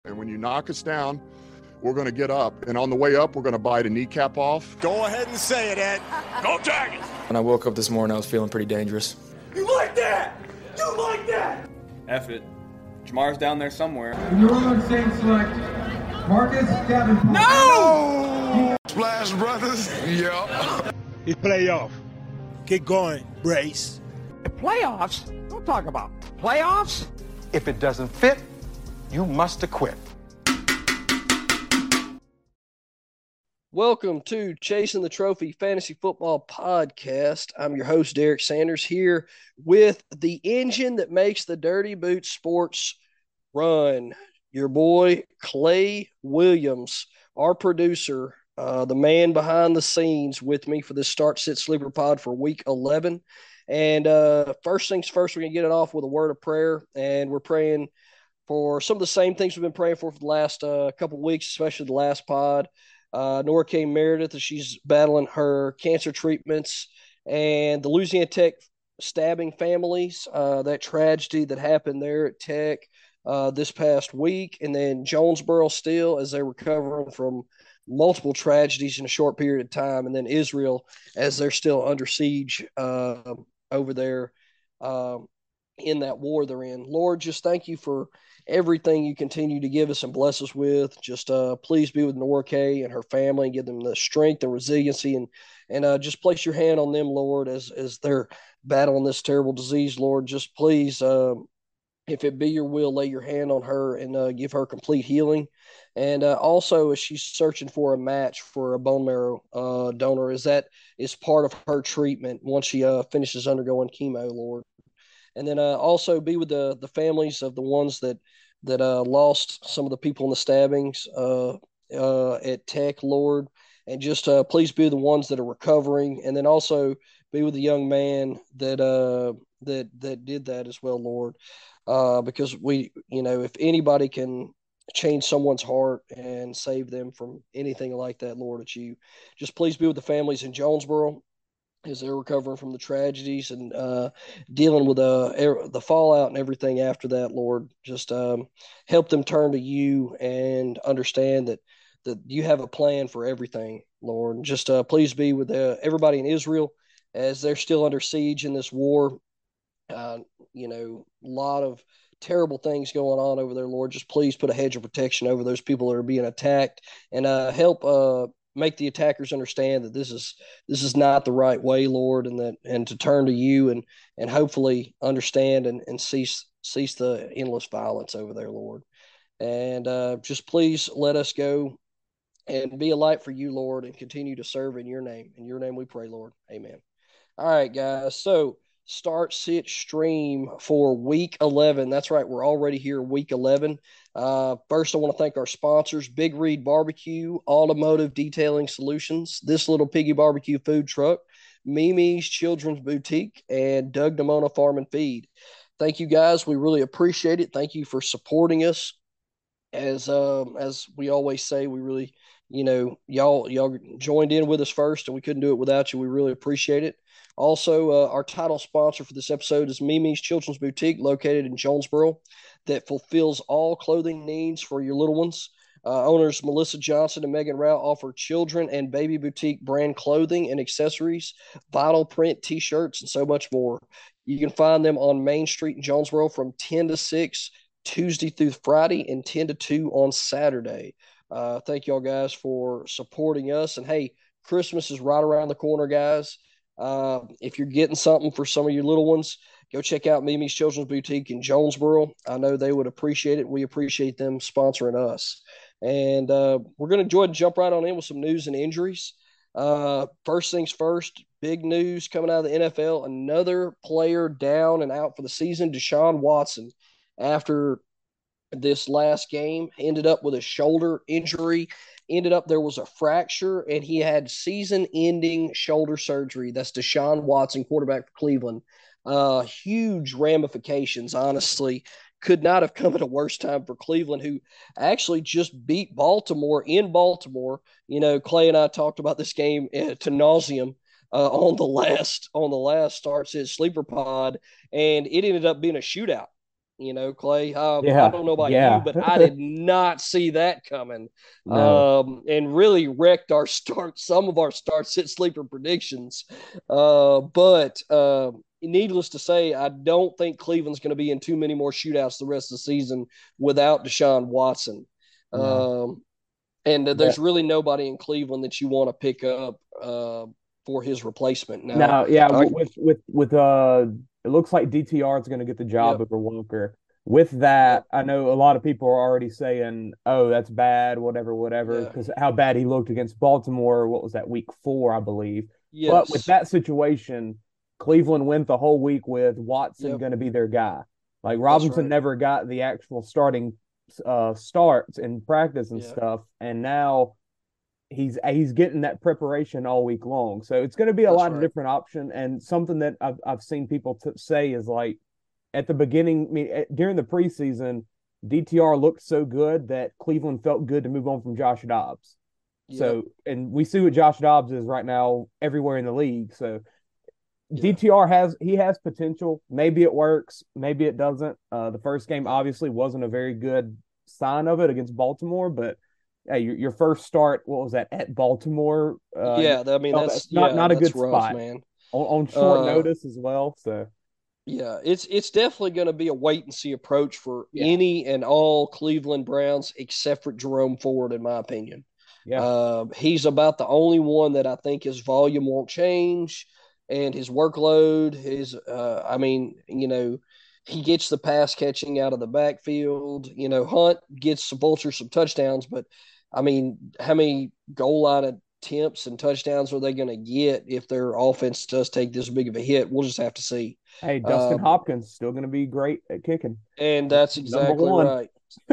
And when you knock us down, we're going to get up. And on the way up, we're going to bite a kneecap off. Go ahead and say it, Ed. Go Tigers! When I woke up this morning, I was feeling pretty dangerous. You like that? You like that? F it. Jamar's down there somewhere. New Orleans Saints select Marcus Davenport. No! Splash Brothers. Yep. It's playoff. Get going, Brace. The playoffs? Don't talk about playoffs. If it doesn't fit, you must acquit. Welcome to Chasing the Trophy Fantasy Football Podcast. I'm your host, Derek Sanders, here with the engine that makes the Dirty Boot Sports run. Your boy, Clay Williams, our producer, the man behind the scenes with me for this Start Sit Sleeper Pod for Week 11. And first things first, we're going to get it off with a word of prayer. And we're praying for some of the same things we've been praying for the last couple of weeks, especially the last pod. Norcane Meredith, as she's battling her cancer treatments, and the Louisiana Tech stabbing families, that tragedy that happened there at Tech this past week, and then Jonesboro still as they're recovering from multiple tragedies in a short period of time, and then Israel as they're still under siege over there in that war they're in. Lord, just thank you for everything you continue to give us and bless us with. Just please be with Norcay and her family and give them the strength and resiliency, and just place your hand on them, Lord, as they're battling this terrible disease, Lord. Just please, if it be your will, lay your hand on her and give her complete healing. And also, as she's searching for a match for a bone marrow donor, as that is part of her treatment once she finishes undergoing chemo, Lord. And then also be with the families of the ones that lost some of the people in the stabbings at Tech, Lord. And just please be the ones that are recovering. And then also be with the young man that did that as well, Lord. Because we, if anybody can change someone's heart and save them from anything like that, Lord, it's you. Just please be with the families in Jonesboro as they're recovering from the tragedies and dealing with the fallout and everything after that, Lord. Just help them turn to you and understand that you have a plan for everything, Lord. Just please be with everybody in Israel as they're still under siege in this war. A lot of terrible things going on over there, Lord. Just please put a hedge of protection over those people that are being attacked, and help make the attackers understand that this is not the right way, Lord, and to turn to you and hopefully understand and cease the endless violence over there, Lord. And just please let us go and be a light for you, Lord, and continue to serve in your name. In your name we pray, Lord. Amen. All right, guys. So Start, Sit, Stream for Week 11. That's right. We're already here, Week 11. First, I want to thank our sponsors, Big Reed Barbecue, Automotive Detailing Solutions, This Little Piggy Barbecue Food Truck, Mimi's Children's Boutique, and Doug Damona Farm and Feed. Thank you, guys. We really appreciate it. Thank you for supporting us. As we always say, we really, y'all joined in with us first, and we couldn't do it without you. We really appreciate it. Also, our title sponsor for this episode is Mimi's Children's Boutique, located in Jonesboro, that fulfills all clothing needs for your little ones. Owners Melissa Johnson and Megan Rao offer children and baby boutique brand clothing and accessories, vinyl print T-shirts, and so much more. You can find them on Main Street in Jonesboro from 10 to 6 Tuesday through Friday and 10 to 2 on Saturday. Thank y'all guys for supporting us. And hey, Christmas is right around the corner, guys. If you're getting something for some of your little ones, go check out Mimi's Children's Boutique in Jonesboro. I know they would appreciate it. We appreciate them sponsoring us. And we're going to jump right on in with some news and injuries. First things first, big news coming out of the NFL. Another player down and out for the season, Deshaun Watson, after this last game, ended up with a shoulder injury. There was a fracture, and he had season-ending shoulder surgery. That's Deshaun Watson, quarterback for Cleveland. Huge ramifications, honestly. Could not have come at a worse time for Cleveland, who actually just beat Baltimore in Baltimore. Clay and I talked about this game to nauseum on the last Start Sit Sleeper Pod, and it ended up being a shootout. Clay. I Yeah, don't know about you, yeah. but I did not see that coming. No. And really wrecked some of our start sit sleeper predictions. But needless to say, I don't think Cleveland's going to be in too many more shootouts the rest of the season without Deshaun Watson. No. And there's really nobody in Cleveland that you want to pick up for his replacement. Now, with it looks like DTR is going to get the job over Walker. With that, I know a lot of people are already saying, "Oh, that's bad, whatever," because how bad he looked against Baltimore. What was that, week 4, I believe? Yes. But with that situation, Cleveland went the whole week with Watson going to be their guy. Like Robinson never got the actual starting starts in practice and stuff, and now he's getting that preparation all week long. So it's going to be a lot of different options. And something that I've seen people say is like at the beginning, during the preseason, DTR looked so good that Cleveland felt good to move on from Josh Dobbs. So, and we see what Josh Dobbs is right now everywhere in the league. So DTR has potential. Maybe it works, maybe it doesn't. The first game obviously wasn't a very good sign of it against Baltimore, but hey, your first start, what was that, at Baltimore? That's not a good rough, spot, man. On short notice as well. So yeah, it's definitely going to be a wait and see approach for any and all Cleveland Browns except for Jerome Ford, in my opinion. Yeah, he's about the only one that I think his volume won't change. And his workload, he gets the pass catching out of the backfield. Hunt gets Vulture some touchdowns, but how many goal line attempts and touchdowns are they going to get if their offense does take this big of a hit? We'll just have to see. Hey, Dustin Hopkins still going to be great at kicking. And that's exactly right.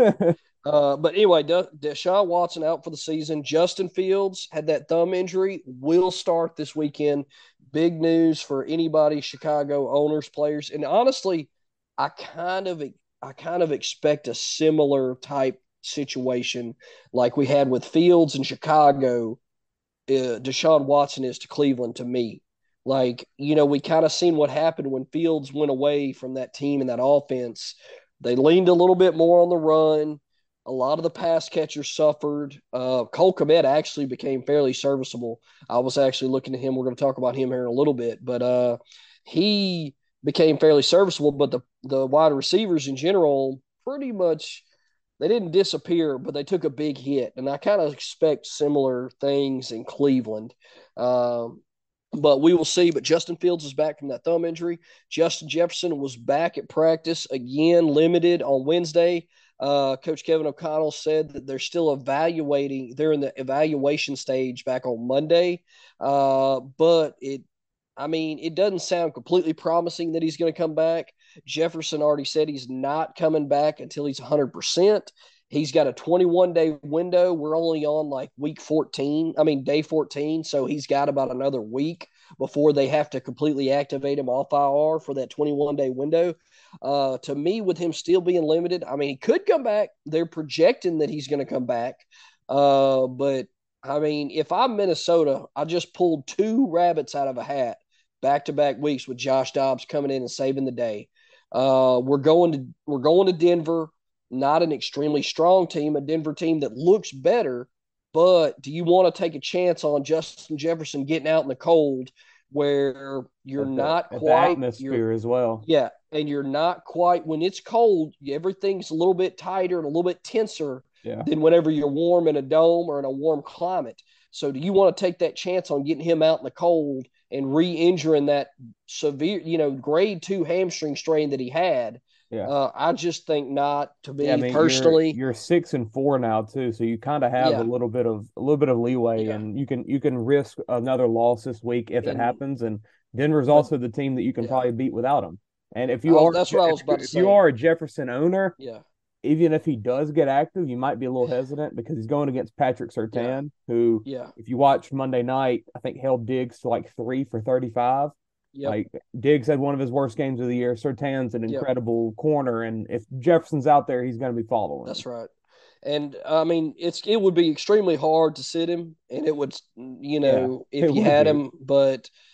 But anyway, Deshaun Watson out for the season. Justin Fields had that thumb injury, will start this weekend. Big news for anybody, Chicago owners, players. And honestly, I kind of expect a similar type situation like we had with Fields in Chicago. Deshaun Watson is to Cleveland to me. Like, we kind of seen what happened when Fields went away from that team and that offense. They leaned a little bit more on the run. A lot of the pass catchers suffered. Cole Kmet actually became fairly serviceable. I was actually looking at him. We're going to talk about him here in a little bit. But he became fairly serviceable. But the wide receivers in general, pretty much, they didn't disappear, but they took a big hit. And I kind of expect similar things in Cleveland. But we will see. But Justin Fields is back from that thumb injury. Justin Jefferson was back at practice again, limited on Wednesday. Coach Kevin O'Connell said that they're still evaluating. They're in the evaluation stage back on Monday. But it doesn't sound completely promising that he's going to come back. Jefferson already said he's not coming back until he's 100%. He's got a 21-day window. We're only on like day 14. So he's got about another week before they have to completely activate him off IR for that 21-day window. To me, with him still being limited, he could come back. They're projecting that he's going to come back. But if I'm Minnesota, I just pulled 2 rabbits out of a hat back-to-back weeks with Josh Dobbs coming in and saving the day. We're going to Denver, not an extremely strong team, a Denver team that looks better. But do you want to take a chance on Justin Jefferson getting out in the cold where you're not quite atmosphere as well? Yeah, and you're not quite, when it's cold, everything's a little bit tighter and a little bit tenser than whenever you're warm in a dome or in a warm climate. So do you want to take that chance on getting him out in the cold and re-injuring that severe, grade 2 hamstring strain that he had? Yeah. I just think not, to me personally. You're 6-4 now too, so you kind of have a little bit of leeway, and you can risk another loss this week if it happens. And Denver's also the team that you can probably beat without him. And if you that's what I was about to say. If you are a Jefferson owner, even if he does get active, you might be a little hesitant because he's going against Patrick Surtain, who, if you watch Monday night, I think held Diggs to like 3 for 35. Yep. Like Diggs had one of his worst games of the year. Surtain's an incredible corner, and if Jefferson's out there, he's going to be following. That's right. And it would be extremely hard to sit him, and it would, if you had him. But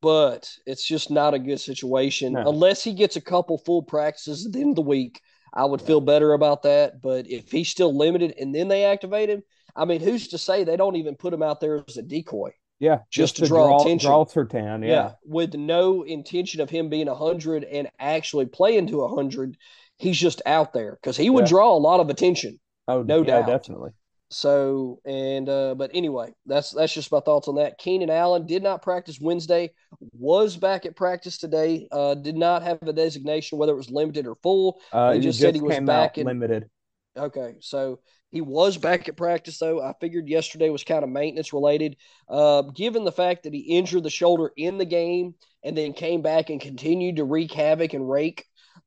but it's just not a good situation. No. Unless he gets a couple full practices at the end of the week, I would feel better about that. But if he's still limited and then they activate him, I mean, who's to say they don't even put him out there as a decoy? Yeah, just to draw attention. Draw Surtain, yeah. With no intention of him being 100 and actually playing to 100. He's just out there because he would draw a lot of attention. Oh, no doubt. Definitely. So, but anyway, that's just my thoughts on that. Keenan Allen did not practice Wednesday, was back at practice today, did not have a designation, whether it was limited or full. He just said he was back in limited. Okay. So he was back at practice, though. I figured yesterday was kind of maintenance related. Given the fact that he injured the shoulder in the game and then came back and continued to wreak havoc and rake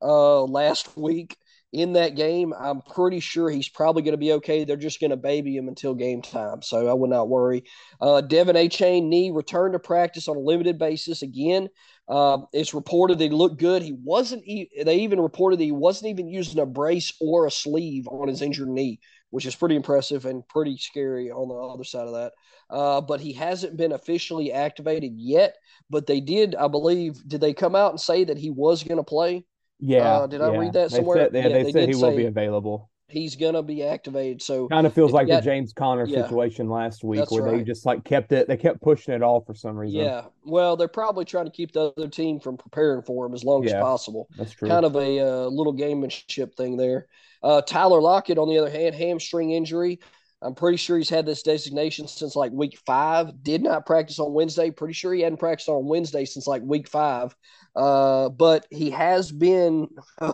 last week in that game, I'm pretty sure he's probably going to be okay. They're just going to baby him until game time, so I would not worry. Devin Achane knee returned to practice on a limited basis again. It's reported that he looked good. They even reported that he wasn't even using a brace or a sleeve on his injured knee, which is pretty impressive and pretty scary on the other side of that. But he hasn't been officially activated yet. But they did, I believe, did they come out and say that he was going to play? Yeah. Did I read that somewhere? They said he will be available. He's going to be activated. So kind of feels like the James Conner situation last week where they just they kept pushing it off for some reason. Yeah. Well, they're probably trying to keep the other team from preparing for him as long as possible. That's true. Kind of a little gamemanship thing there. Tyler Lockett, on the other hand, hamstring injury. I'm pretty sure he's had this designation since like week 5. Did not practice on Wednesday. Pretty sure he hadn't practiced on Wednesday since like week 5. But he has been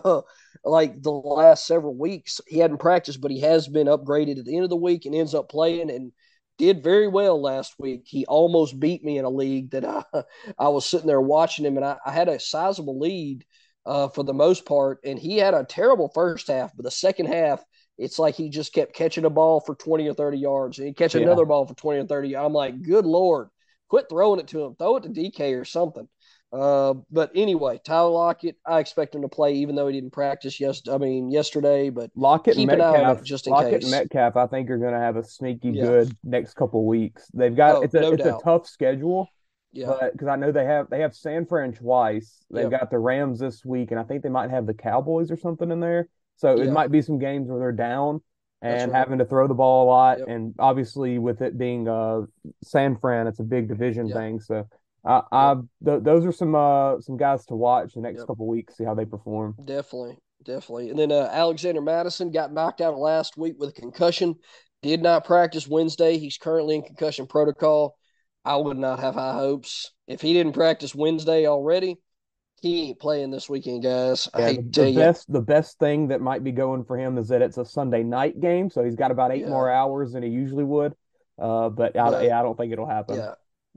like the last several weeks. He hadn't practiced, but he has been upgraded at the end of the week and ends up playing and did very well last week. He almost beat me in a league that I was sitting there watching him, and I had a sizable lead for the most part, and he had a terrible first half, but the second half, it's like he just kept catching a ball for 20 or 30 yards, and he'd catch another ball for 20 or 30. I'm like, good Lord, quit throwing it to him. Throw it to DK or something. But anyway, Tyler Lockett, I expect him to play even though he didn't practice yesterday. But Lockett keep and Metcalf, an eye on it just in Lockett case. and Metcalf, I think, are going to have a sneaky good next couple of weeks. They've got it's a tough schedule. Yeah, because I know they have San Fran twice. They've got the Rams this week, and I think they might have the Cowboys or something in there. So it might be some games where they're down and having to throw the ball a lot. Yep. And obviously, with it being San Fran, it's a big division thing. So those are some guys to watch the next couple of weeks, see how they perform. Definitely. And then Alexander Madison got knocked out last week with a concussion. Did not practice Wednesday. He's currently in concussion protocol. I would not have high hopes. If he didn't practice Wednesday already, he ain't playing this weekend, guys. I hate to tell you. The best thing that might be going for him is that it's a Sunday night game, so he's got about 8 more hours than he usually would. But I don't think it'll happen. Yeah.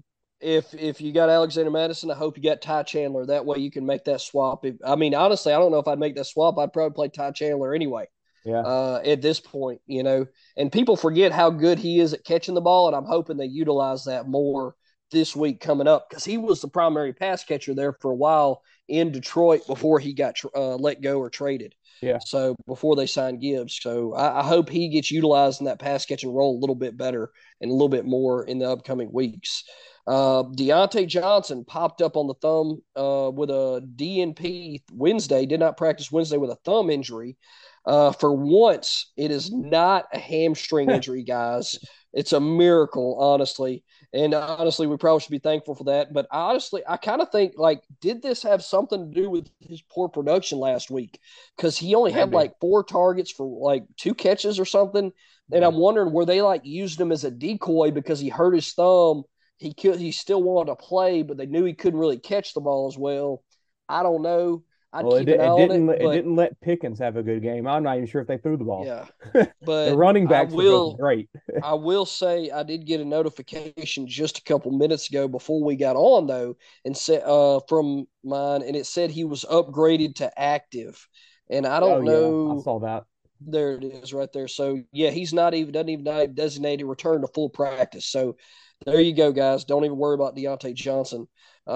If you got Alexander Madison, I hope you got Ty Chandler. That way you can make that swap. Honestly, I don't know if I'd make that swap. I'd probably play Ty Chandler anyway. Yeah. At this point, and people forget how good he is at catching the ball, and I'm hoping they utilize that more this week coming up because he was the primary pass catcher there for a while in Detroit before he got let go or traded. Yeah. So before they signed Gibbs. So I hope he gets utilized in that pass catching role a little bit better and a little bit more in the upcoming weeks. Deontay Johnson popped up on the thumb with a DNP Wednesday, did not practice Wednesday with a thumb injury. For once, it is not a hamstring injury, guys. It's a miracle, honestly. And honestly, we probably should be thankful for that. But honestly, I kind of think, did this have something to do with his poor production last week? Because he only had 4 targets for 2 catches or something. And I'm wondering, were they using him as a decoy because he hurt his thumb? He still wanted to play, but they knew he couldn't really catch the ball as well. I don't know. It didn't let Pickens have a good game. I'm not even sure if they threw the ball. Yeah, but the running backs were great. I will say I did get a notification just a couple minutes ago before we got on though, and said from mine, and it said he was upgraded to active, and I don't know. Yeah, I saw that. There it is, right there. So yeah, he's doesn't even have designated return to full practice. So there you go, guys. Don't even worry about Deontay Johnson.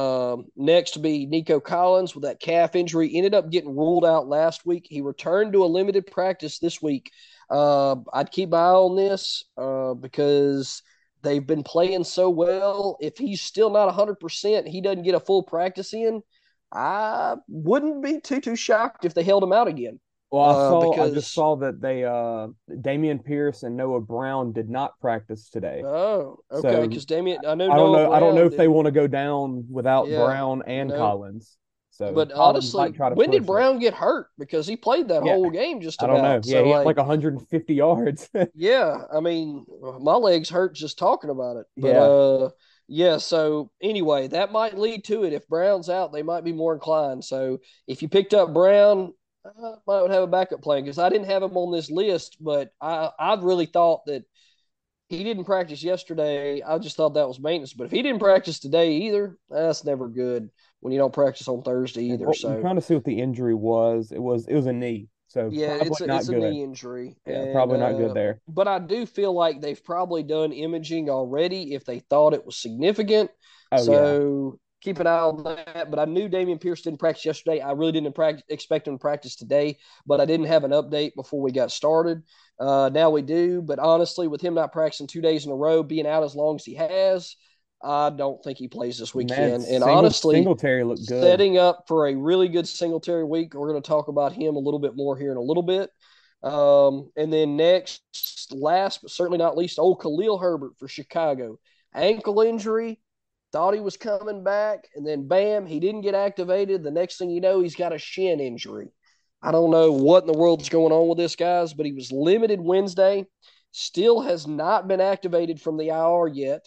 Next to be Nico Collins with that calf injury, ended up getting ruled out last week. He returned to a limited practice this week. I'd keep my eye on this because they've been playing so well. If he's still not 100%, he doesn't get a full practice in, I wouldn't be too shocked if they held him out again. Well, I just saw that they Dameon Pierce and Noah Brown did not practice today. Oh, okay. Because Dameon, I don't know if they want to go down without Brown and Collins. So, but honestly, when did Brown get hurt? Because he played that whole game just about. I don't know. Yeah, he had like 150 yards. Yeah, I mean, my legs hurt just talking about it. But, so anyway, that might lead to it. If Brown's out, they might be more inclined. So if you picked up Brown, I might have a backup plan because I didn't have him on this list, but I really thought that he didn't practice yesterday. I just thought that was maintenance. But if he didn't practice today either, that's never good when you don't practice on Thursday either. Well, I'm trying to see what the injury was. It was a knee. So yeah, it's a knee injury. Yeah, probably not good there. But I do feel like they've probably done imaging already if they thought it was significant. Keep an eye on that. But I knew Dameon Pierce didn't practice yesterday. I really didn't expect him to practice today, but I didn't have an update before we got started. Now we do. But honestly, with him not practicing 2 days in a row, being out as long as he has, I don't think he plays this weekend. And honestly, Singletary looked good. Setting up for a really good Singletary week. We're going to talk about him a little bit more here in a little bit. And then next, last but certainly not least, old Khalil Herbert for Chicago. Ankle injury. Thought he was coming back, and then bam, he didn't get activated. The next thing you know, he's got a shin injury. I don't know what in the world's going on with this, guys, but he was limited Wednesday. Still has not been activated from the IR yet.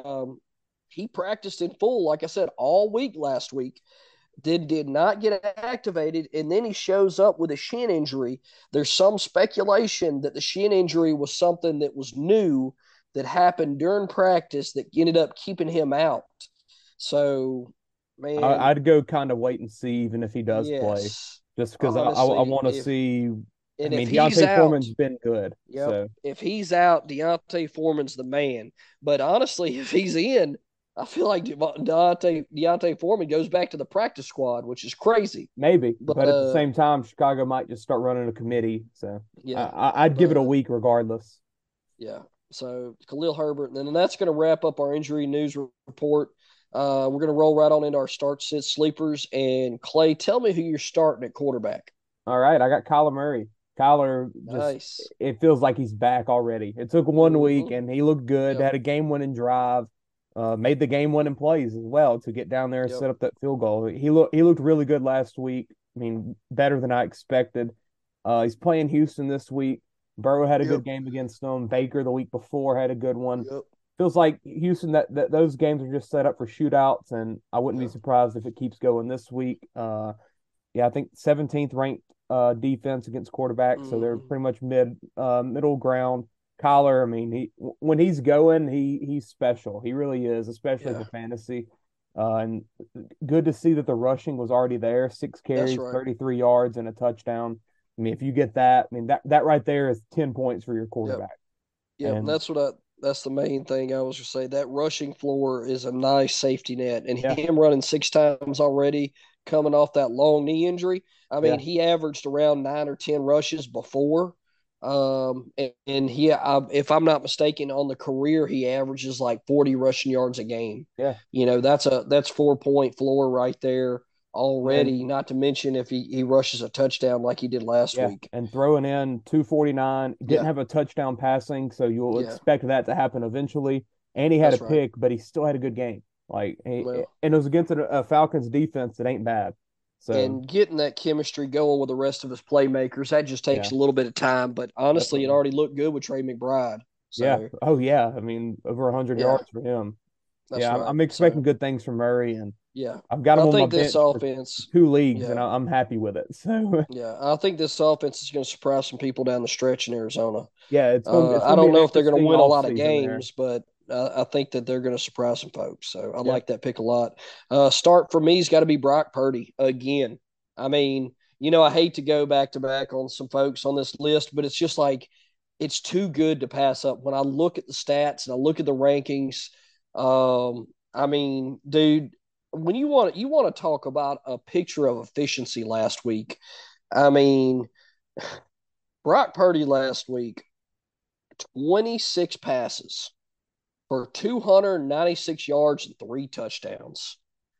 He practiced in full, like I said, all week last week. Did not get activated, and then he shows up with a shin injury. There's some speculation that the shin injury was something that was new that happened during practice that ended up keeping him out. So, man. I'd go kind of wait and see even if he does play. Just because I want to see. I mean, D'Onta Foreman's been good. Yep. So. If he's out, D'Onta Foreman's the man. But honestly, if he's in, I feel like D'Onta Foreman goes back to the practice squad, which is crazy. Maybe. But at the same time, Chicago might just start running a committee. So I'd give it a week regardless. Yeah. So Khalil Herbert, and then that's going to wrap up our injury news report. We're going to roll right on into our start, sit, sleepers. And Clay, tell me who you're starting at quarterback. All right, I got Kyler Murray. Kyler, It feels like he's back already. It took 1 week, and he looked good. Had a game-winning drive. Made the game-winning plays as well to get down there and set up that field goal. He looked really good last week. I mean, better than I expected. He's playing Houston this week. Burrow had a good game against them. Baker the week before had a good one. Feels like Houston that those games are just set up for shootouts, and I wouldn't be surprised if it keeps going this week. I think 17th ranked defense against quarterbacks, so they're pretty much middle ground. Kyler, I mean, when he's going, he's special. He really is, especially for fantasy. And good to see that the rushing was already there. 6 carries, 33 yards, and a touchdown. I mean, if you get that, I mean, that right there is 10 points for your quarterback. And that's the main thing I was going to say. That rushing floor is a nice safety net. And him running 6 times already, coming off that long knee injury. I mean, he averaged around 9 or 10 rushes before. And he, if I'm not mistaken, on the career, he averages like 40 rushing yards a game. Yeah. You know, that's 4-point floor right there already, not to mention if he rushes a touchdown like he did last week. And throwing in 249, didn't have a touchdown passing, so you'll expect that to happen eventually. And he had a pick, but he still had a good game. And it was against a Falcons defense that ain't bad. So, and getting that chemistry going with the rest of his playmakers, that just takes a little bit of time. But honestly, it already looked good with Trey McBride. So, I mean, over 100 yards for him. I'm expecting good things from Murray, and I've got him on my bench offense 2 leagues, and I'm happy with it. So I think this offense is going to surprise some people down the stretch in Arizona. Yeah, it's I don't know if they're going to win a lot of games, but I think that they're going to surprise some folks. So I like that pick a lot. Start for me has got to be Brock Purdy again. I mean, I hate to go back to back on some folks on this list, but it's just like it's too good to pass up. When I look at the stats and I look at the rankings, I mean, dude, when you want to talk about a picture of efficiency last week, I mean, Brock Purdy last week, 26 passes, for 296 yards and 3 touchdowns.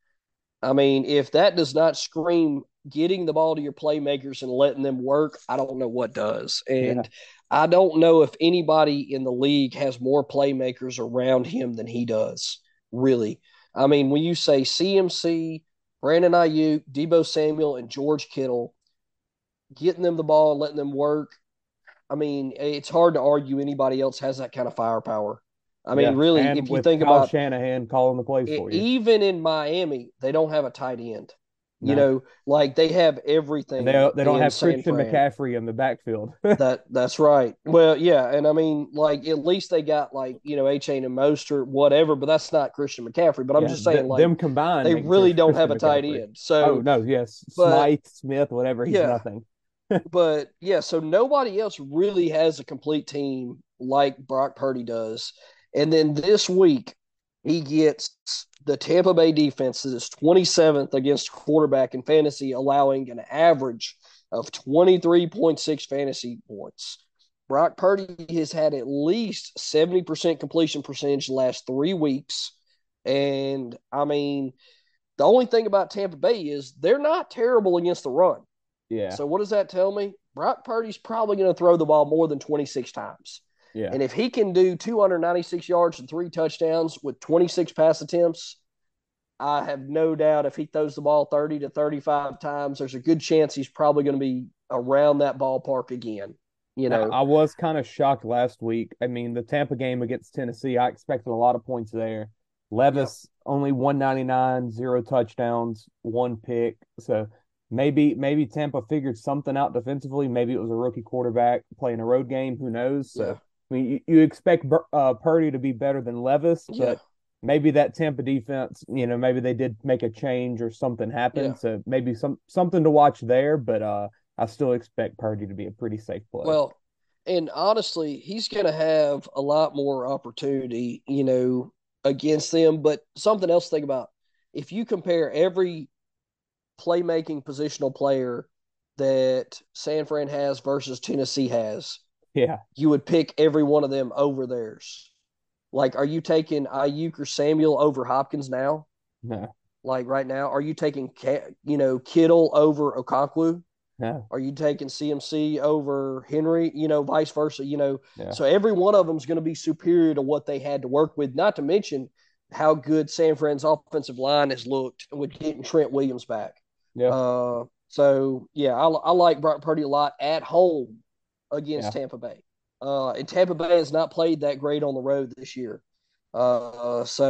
I mean, if that does not scream getting the ball to your playmakers and letting them work, I don't know what does. And I don't know if anybody in the league has more playmakers around him than he does, really. I mean, when you say CMC, Brandon Ayuk, Deebo Samuel, and George Kittle, getting them the ball and letting them work, I mean, it's hard to argue anybody else has that kind of firepower. I mean, really, and if you think Kyle about Shanahan calling the plays for you, even in Miami, they don't have a tight end. No. You know, like they have everything. They don't have San Christian Fran. McCaffrey in the backfield. That's right. Well, yeah, and I mean, like at least they got like Achane and Mostert, whatever, but that's not Christian McCaffrey. But I'm just saying, like them combined, they really don't have a tight McCaffrey. end. So, Smythe, Smith, whatever, he's nothing. But yeah, so nobody else really has a complete team like Brock Purdy does. And then this week, he gets the Tampa Bay defense that is 27th against quarterback in fantasy, allowing an average of 23.6 fantasy points. Brock Purdy has had at least 70% completion percentage the last 3 weeks. And, I mean, the only thing about Tampa Bay is they're not terrible against the run. Yeah. So what does that tell me? Brock Purdy's probably going to throw the ball more than 26 times. Yeah. And if he can do 296 yards and 3 touchdowns with 26 pass attempts, I have no doubt if he throws the ball 30 to 35 times, there's a good chance he's probably going to be around that ballpark again. I was kind of shocked last week. I mean, the Tampa game against Tennessee, I expected a lot of points there. Levis only 199, 0 touchdowns, 1 pick. So maybe Tampa figured something out defensively. Maybe it was a rookie quarterback playing a road game. Who knows? So, I mean, you expect Purdy to be better than Levis, but maybe that Tampa defense, maybe they did make a change or something happened. Yeah. So maybe something to watch there, but I still expect Purdy to be a pretty safe play. Well, and honestly, he's going to have a lot more opportunity, against them. But something else to think about, if you compare every playmaking positional player that San Fran has versus Tennessee has, you would pick every one of them over theirs. Like, are you taking Ayuk or Samuel over Hopkins now? No. Like right now, are you taking Kittle over Okonkwo? No. Are you taking CMC over Henry? Vice versa. So every one of them is going to be superior to what they had to work with. Not to mention how good San Fran's offensive line has looked with getting Trent Williams back. Yeah. I like Brock Purdy a lot at home against Tampa Bay. And Tampa Bay has not played that great on the road this year. That's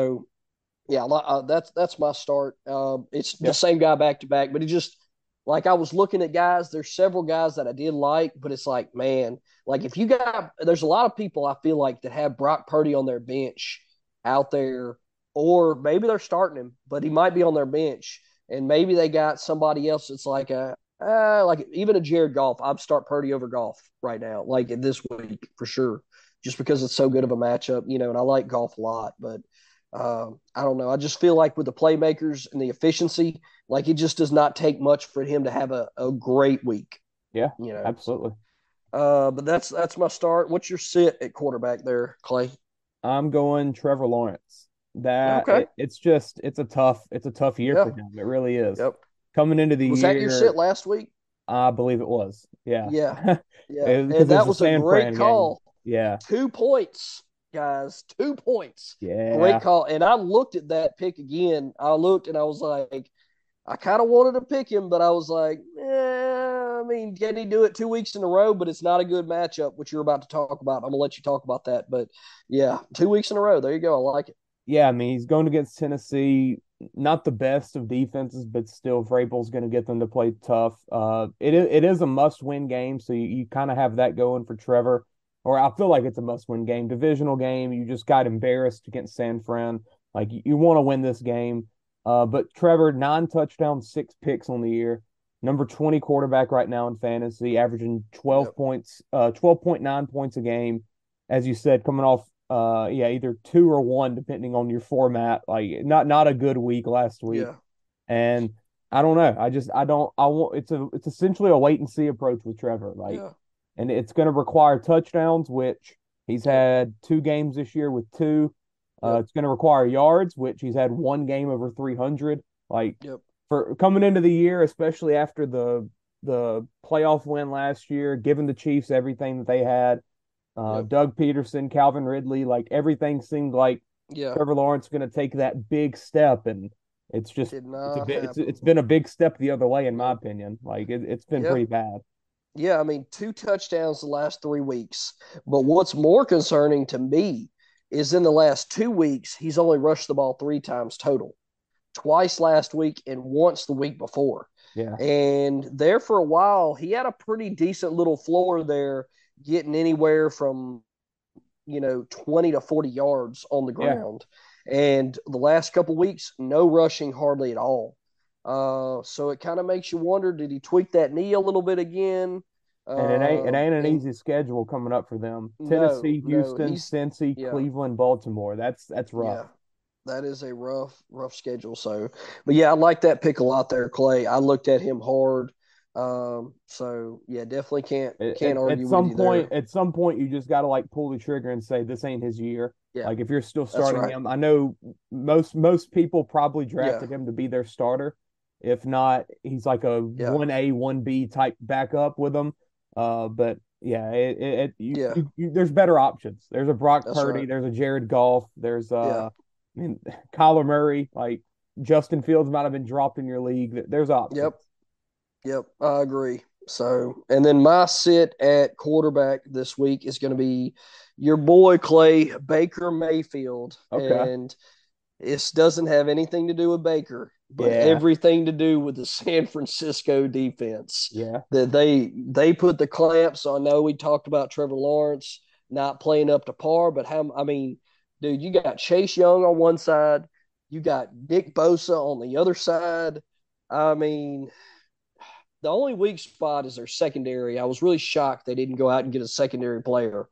my start. It's the same guy back to back, but it just, like, I was looking at guys, there's several guys that I did like, but it's like, man, like if you got, there's a lot of people I feel like that have Brock Purdy on their bench out there, or maybe they're starting him, but he might be on their bench. And maybe they got somebody else that's like even a Jared Goff. I'd start Purdy over Goff right now, like this week for sure, just because it's so good of a matchup, and I like Goff a lot. But I don't know. I just feel like with the playmakers and the efficiency, like it just does not take much for him to have a great week. Yeah, absolutely. But that's my start. What's your sit at quarterback there, Clay? I'm going Trevor Lawrence. It's a tough year for him. It really is. Yep. Coming into the year. Was that your sit last week? I believe it was. Yeah. Yeah. And that was a great call. Game. Yeah. 2 points, guys. 2 points. Yeah. Great call. And I looked at that pick again. I looked and I was like, I kind of wanted to pick him, but I was like, I mean, can he do it 2 weeks in a row? But it's not a good matchup, which you're about to talk about. I'm going to let you talk about that. But, 2 weeks in a row. There you go. I like it. Yeah, I mean, he's going against Tennessee, not the best of defenses, but still Vrabel's going to get them to play tough. It is a must-win game, so you kind of have that going for Trevor. Or I feel like it's a must-win game. Divisional game, you just got embarrassed against San Fran. Like, you want to win this game. But Trevor, 9 touchdowns, 6 picks on the year. Number 20 quarterback right now in fantasy, averaging 12 points, 12.9 points a game. As you said, coming off either 2 or 1, depending on your format. Like not a good week last week. Yeah. And I don't know. It's essentially a wait and see approach with Trevor. And it's going to require touchdowns, which he's had 2 games this year with 2. It's going to require yards, which he's had one game over 300. Like Yep. for coming into the year, especially after the playoff win last year, giving the Chiefs everything that they had, Doug Peterson, Calvin Ridley, like everything seemed like Trevor Lawrence going to take that big step, and it's just it's been a big step the other way in my opinion. Like it's been pretty bad. Yeah, I mean 2 touchdowns the last 3 weeks. But what's more concerning to me is in the last 2 weeks he's only rushed the ball 3 times total. Twice last week and once the week before. Yeah. And there for a while, he had a pretty decent little floor there, getting anywhere from, 20 to 40 yards on the ground. Yeah. And the last couple weeks, no rushing hardly at all. So it kind of makes you wonder, did he tweak that knee a little bit again? And it ain't an easy schedule coming up for them. Tennessee, Houston, Cincy, Cleveland, Baltimore. That's rough. Yeah. That is a rough schedule. So, but yeah, I like that pick a lot there, Clay. I looked at him hard. So yeah, definitely can't argue at some with you point. there. At some point, you just got to like pull the trigger and say this ain't his year. Yeah. Like if you're still starting him, I know most people probably drafted him to be their starter. If not, he's like a 1A, 1B type backup with them. But yeah, there's better options. There's a Brock Purdy. There's a Jared Goff. There's Kyler Murray, like Justin Fields might have been dropped in your league. There's options. Yep, I agree. So, and then my sit at quarterback this week is going to be your boy Clay, Baker Mayfield. Okay. And this doesn't have anything to do with Baker, but everything to do with the San Francisco defense. Yeah. That they put the clamps on. I know we talked about Trevor Lawrence not playing up to par, but dude, you got Chase Young on one side. You got Nick Bosa on the other side. I mean, the only weak spot is their secondary. I was really shocked they didn't go out and get a secondary player.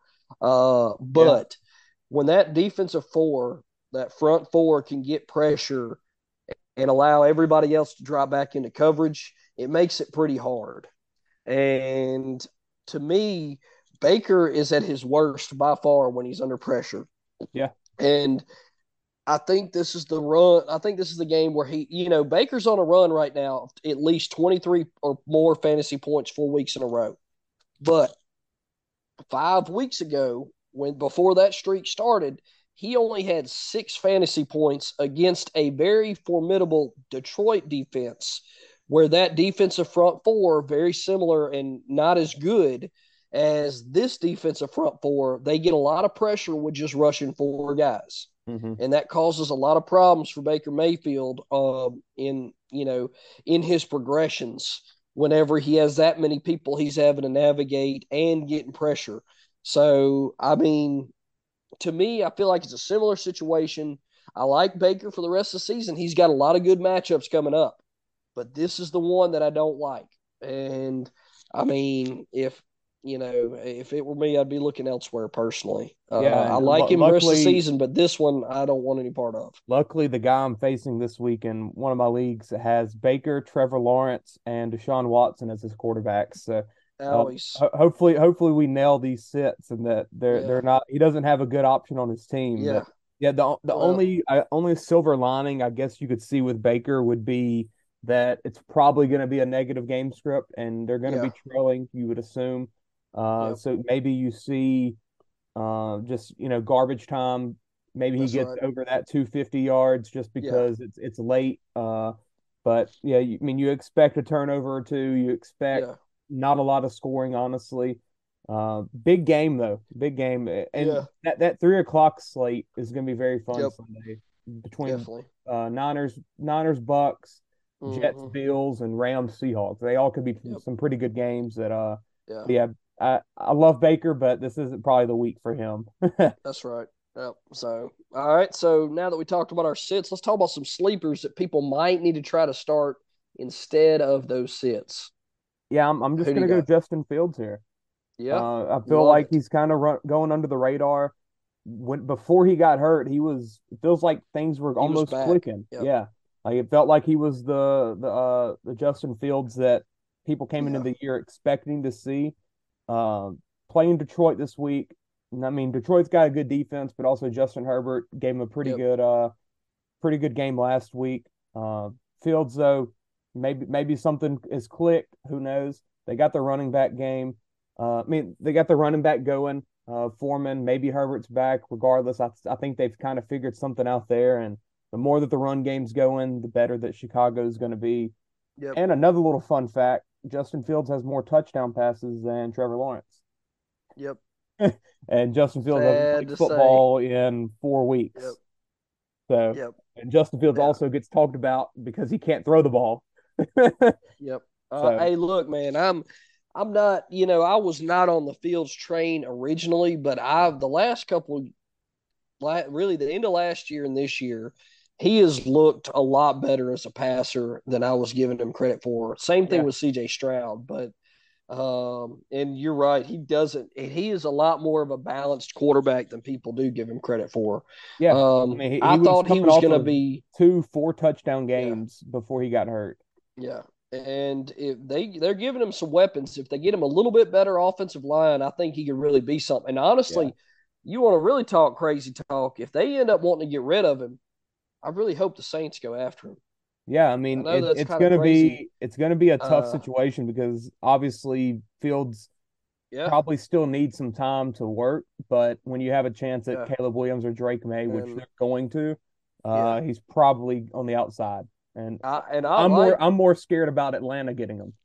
But when that defensive four, that front four can get pressure and allow everybody else to drop back into coverage, it makes it pretty hard. And to me, Baker is at his worst by far when he's under pressure. Yeah. And I think this is the run. I think this is the game where Baker's on a run right now, at least 23 or more fantasy points 4 weeks in a row. But 5 weeks ago, before that streak started, he only had 6 fantasy points against a very formidable Detroit defense, where that defensive front four, very similar and not as good as this defensive front four, they get a lot of pressure with just rushing 4 guys. Mm-hmm. And that causes a lot of problems for Baker Mayfield in his progressions whenever he has that many people he's having to navigate and getting pressure. So, I mean, to me, I feel like it's a similar situation. I like Baker for the rest of the season. He's got a lot of good matchups coming up. But this is the one that I don't like. And, I mean, if it were me, I'd be looking elsewhere personally. I like him the rest of the season, but this one I don't want any part of. Luckily, the guy I'm facing this week in one of my leagues has Baker, Trevor Lawrence, and Deshaun Watson as his quarterbacks. So hopefully we nail these sits and that they're not. He doesn't have a good option on his team. Yeah. But the only silver lining I guess you could see with Baker would be that it's probably going to be a negative game script and they're going to be trailing. You would assume. So maybe you see just garbage time. Maybe he gets over that 250 yards just because it's late. But yeah, you expect a turnover or two. You expect not a lot of scoring, honestly. Big game though, and that 3:00 slate is going to be very fun Sunday between Niners, Bucks, Jets, Bills, and Rams, Seahawks. They all could be some pretty good games. That I love Baker, but this isn't probably the week for him. That's right. Yep. So, all right. So now that we talked about our sits, let's talk about some sleepers that people might need to try to start instead of those sits. Yeah, I'm just going to go Justin Fields here. Yeah. I feel like he's kind of going under the radar. Before he got hurt, it feels like things were almost clicking. Yep. Yeah. Like it felt like he was the Justin Fields that people came into the year expecting to see. Playing Detroit this week, I mean, Detroit's got a good defense, but also Justin Herbert gave him a pretty good game last week. Fields, though, maybe something is clicked. Who knows? They got the running back game. They got the running back going. Foreman, maybe Herbert's back. Regardless, I think they've kind of figured something out there. And the more that the run game's going, the better that Chicago's going to be. Yep. And another little fun fact: Justin Fields has more touchdown passes than Trevor Lawrence. Yep. And Justin Fields hasn't played football in 4 weeks. Yep. And Justin Fields also gets talked about because he can't throw the ball. Yep. Hey, look, man, I'm not, I was not on the Fields train originally, but the last couple, really the end of last year and this year, he has looked a lot better as a passer than I was giving him credit for. Same thing with CJ Stroud, but and you're right, he is a lot more of a balanced quarterback than people do give him credit for. Yeah. I thought he was going to be 2-4 touchdown games before he got hurt. Yeah. And if they're giving him some weapons, if they get him a little bit better offensive line, I think he could really be something. And honestly, you want to really talk crazy talk. If they end up wanting to get rid of him, I really hope the Saints go after him. Yeah, I mean, it's going to be a tough situation because obviously Fields probably still needs some time to work, but when you have a chance at Caleb Williams or Drake May, which they're going to, he's probably on the outside. And I'm more scared about Atlanta getting him.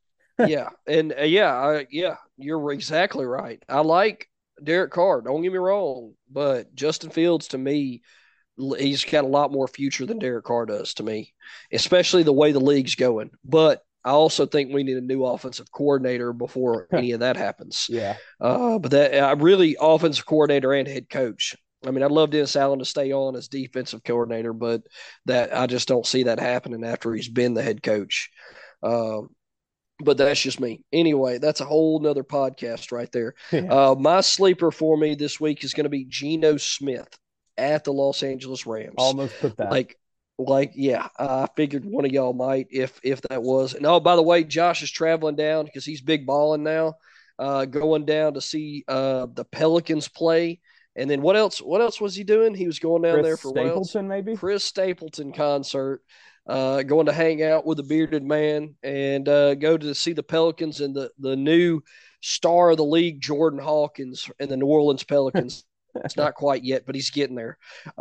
You're exactly right. I like Derek Carr. Don't get me wrong, but Justin Fields, to me, he's got a lot more future than Derek Carr does to me, especially the way the league's going. But I also think we need a new offensive coordinator before any of that happens. But that really offensive coordinator and head coach. I mean, I'd love Dennis Allen to stay on as defensive coordinator, but that I just don't see that happening after he's been the head coach. But that's just me. Anyway, that's a whole nother podcast right there. My sleeper for me this week is going to be Geno Smith at the Los Angeles Rams. Almost put that. I figured one of y'all might if that was. And by the way, Josh is traveling down because he's big balling now, going down to see the Pelicans play. And then what else was he doing? He was going down there for Stapleton, maybe? Chris Stapleton concert, going to hang out with a bearded man and go to see the Pelicans and the new star of the league, Jordan Hawkins, and the New Orleans Pelicans. It's not quite yet, but he's getting there.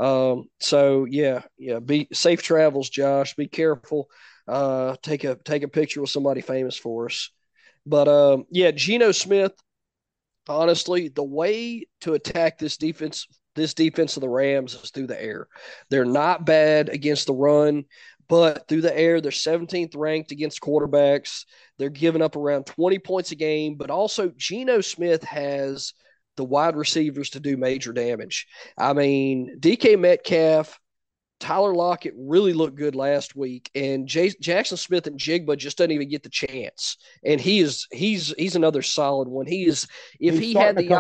Be safe travels, Josh. Be careful. Take a picture with somebody famous for us. But Geno Smith. Honestly, the way to attack this defense of the Rams is through the air. They're not bad against the run, but through the air, they're 17th ranked against quarterbacks. They're giving up around 20 points a game, but also Geno Smith has the wide receivers to do major damage. I mean, DK Metcalf, Tyler Lockett really looked good last week, and Jackson Smith and Jigba just doesn't even get the chance. And he's another solid one. If he had the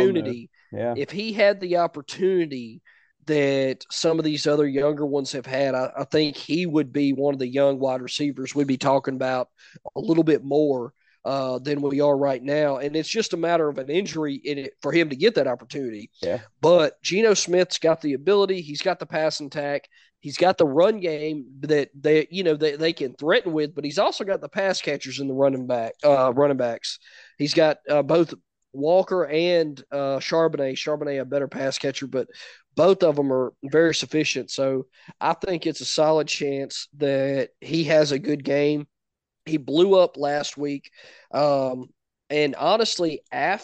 opportunity that some of these other younger ones have had, I think he would be one of the young wide receivers we'd be talking about a little bit more than we are right now. And it's just a matter of an injury in it for him to get that opportunity. Yeah. But Geno Smith's got the ability. He's got the passing attack. He's got the run game that they can threaten with, but he's also got the pass catchers in the running backs. He's got both Walker and Charbonnet. Charbonnet a better pass catcher, but both of them are very sufficient. So I think it's a solid chance that he has a good game. He blew up last week. And honestly,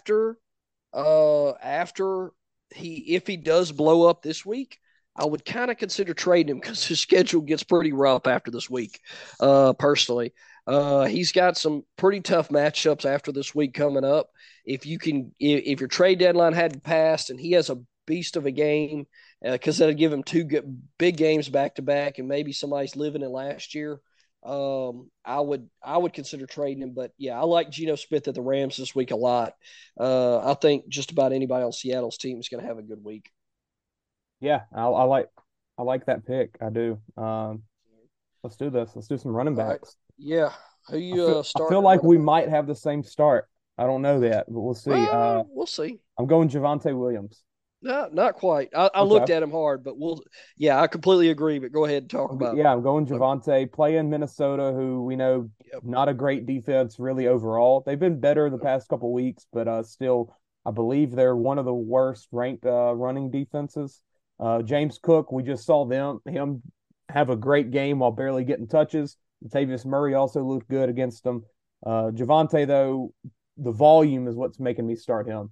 if he does blow up this week, I would kind of consider trading him because his schedule gets pretty rough after this week, personally. He's got some pretty tough matchups after this week coming up. If your trade deadline hadn't passed and he has a beast of a game, because that'll give him two big games back to back, and maybe somebody's living in last year, I would consider trading him. But yeah, I like Geno Smith at the Rams this week a lot. I think just about anybody on Seattle's team is going to have a good week. Yeah, I like that pick. I do. Let's do this. Let's do some running backs. Right. Yeah. Who you start? I feel like we might have the same start. I don't know that, but we'll see. We'll see. I'm going Javonte Williams. No, not quite. I looked at him hard, but I completely agree. But go ahead and talk about. Yeah, I'm going Javonte. Playing Minnesota, who we know not a great defense really overall. They've been better the past couple weeks, but still, I believe they're one of the worst ranked running defenses. James Cook, we just saw him have a great game while barely getting touches. Latavius Murray also looked good against them. Javonte, though, the volume is what's making me start him,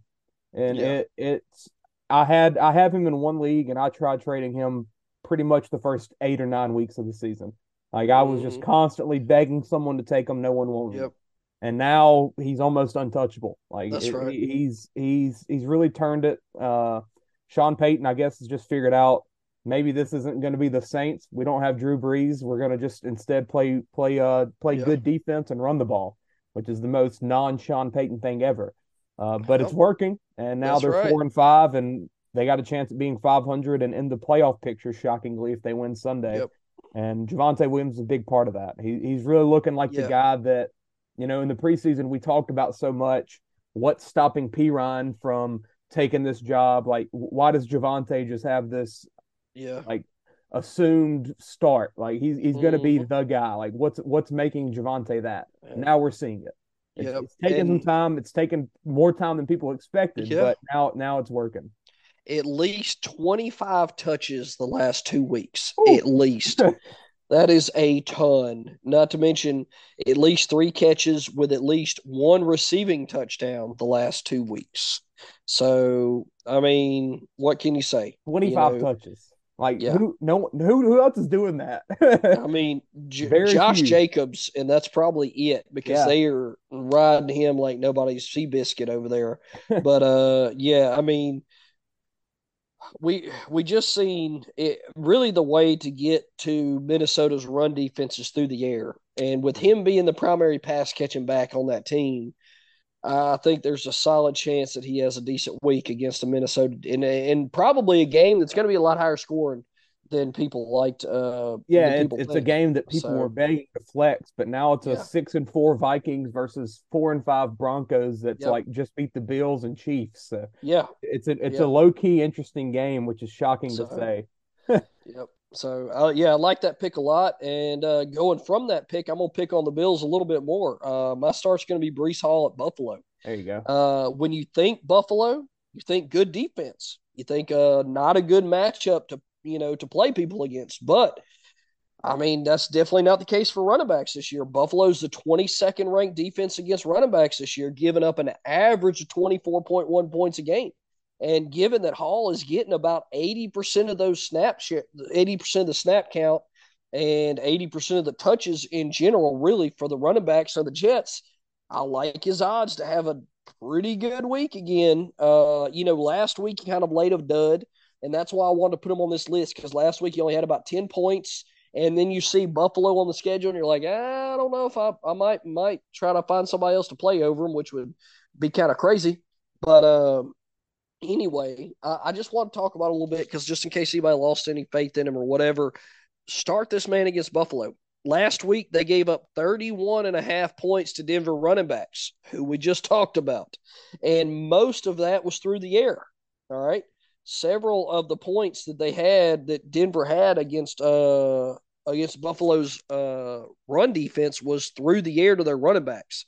and it's. I have him in one league, and I tried trading him pretty much the first 8 or 9 weeks of the season. Like I was just constantly begging someone to take him. No one wanted him. And now he's almost untouchable. Like that's right. He's really turned it. Sean Payton, I guess, has just figured out maybe this isn't going to be the Saints. We don't have Drew Brees. We're going to just instead play good defense and run the ball, which is the most non-Sean Payton thing ever. But it's working, and now they're 4-5, and they got a chance at being 500 and in the playoff picture, shockingly, if they win Sunday. And Javonte Williams is a big part of that. He's really looking like the guy that, in the preseason we talked about so much. What's stopping Perine from taking this job? Like, why does Javonte just have this, like, assumed start? Like, he's going to be the guy. Like, what's making Javonte that? Now we're seeing it. It's taken some time. It's taken more time than people expected, but now it's working. At least 25 touches the last 2 weeks. Ooh. At least. That is a ton. Not to mention at least 3 catches with at least 1 receiving touchdown the last 2 weeks. So, I mean, what can you say? 25 touches. Like, who else is doing that? I mean, Josh Jacobs, and that's probably it because they are riding him like nobody's Seabiscuit over there. But, I mean, we just seen it. Really, the way to get to Minnesota's run defense is through the air. And with him being the primary pass catching back on that team, I think there's a solid chance that he has a decent week against the Minnesota and probably a game that's going to be a lot higher scoring than people liked. It's a game that people were betting to flex, but now it's a 6-4 Vikings versus 4-5 Broncos that's like just beat the Bills and Chiefs. So it's a low key interesting game, which is shocking to say. So, I like that pick a lot. And going from that pick, I'm going to pick on the Bills a little bit more. My start's going to be Breece Hall at Buffalo. There you go. When you think Buffalo, you think good defense. You think not a good matchup to play people against. But, I mean, that's definitely not the case for running backs this year. Buffalo's the 22nd ranked defense against running backs this year, giving up an average of 24.1 points a game. And given that Hall is getting about 80% of those 80% of the snap count and 80% of the touches in general, really, for the running backs of the Jets, I like his odds to have a pretty good week again. Last week he kind of laid a dud, and that's why I wanted to put him on this list because last week he only had about 10 points. And then you see Buffalo on the schedule, and you're like, I don't know if I might try to find somebody else to play over him, which would be kind of crazy. But anyway, I just want to talk about it a little bit because just in case anybody lost any faith in him or whatever, start this man against Buffalo. Last week, they gave up 31.5 points to Denver running backs, who we just talked about. And most of that was through the air. All right. Several of the points that they had that Denver had against Buffalo's run defense was through the air to their running backs.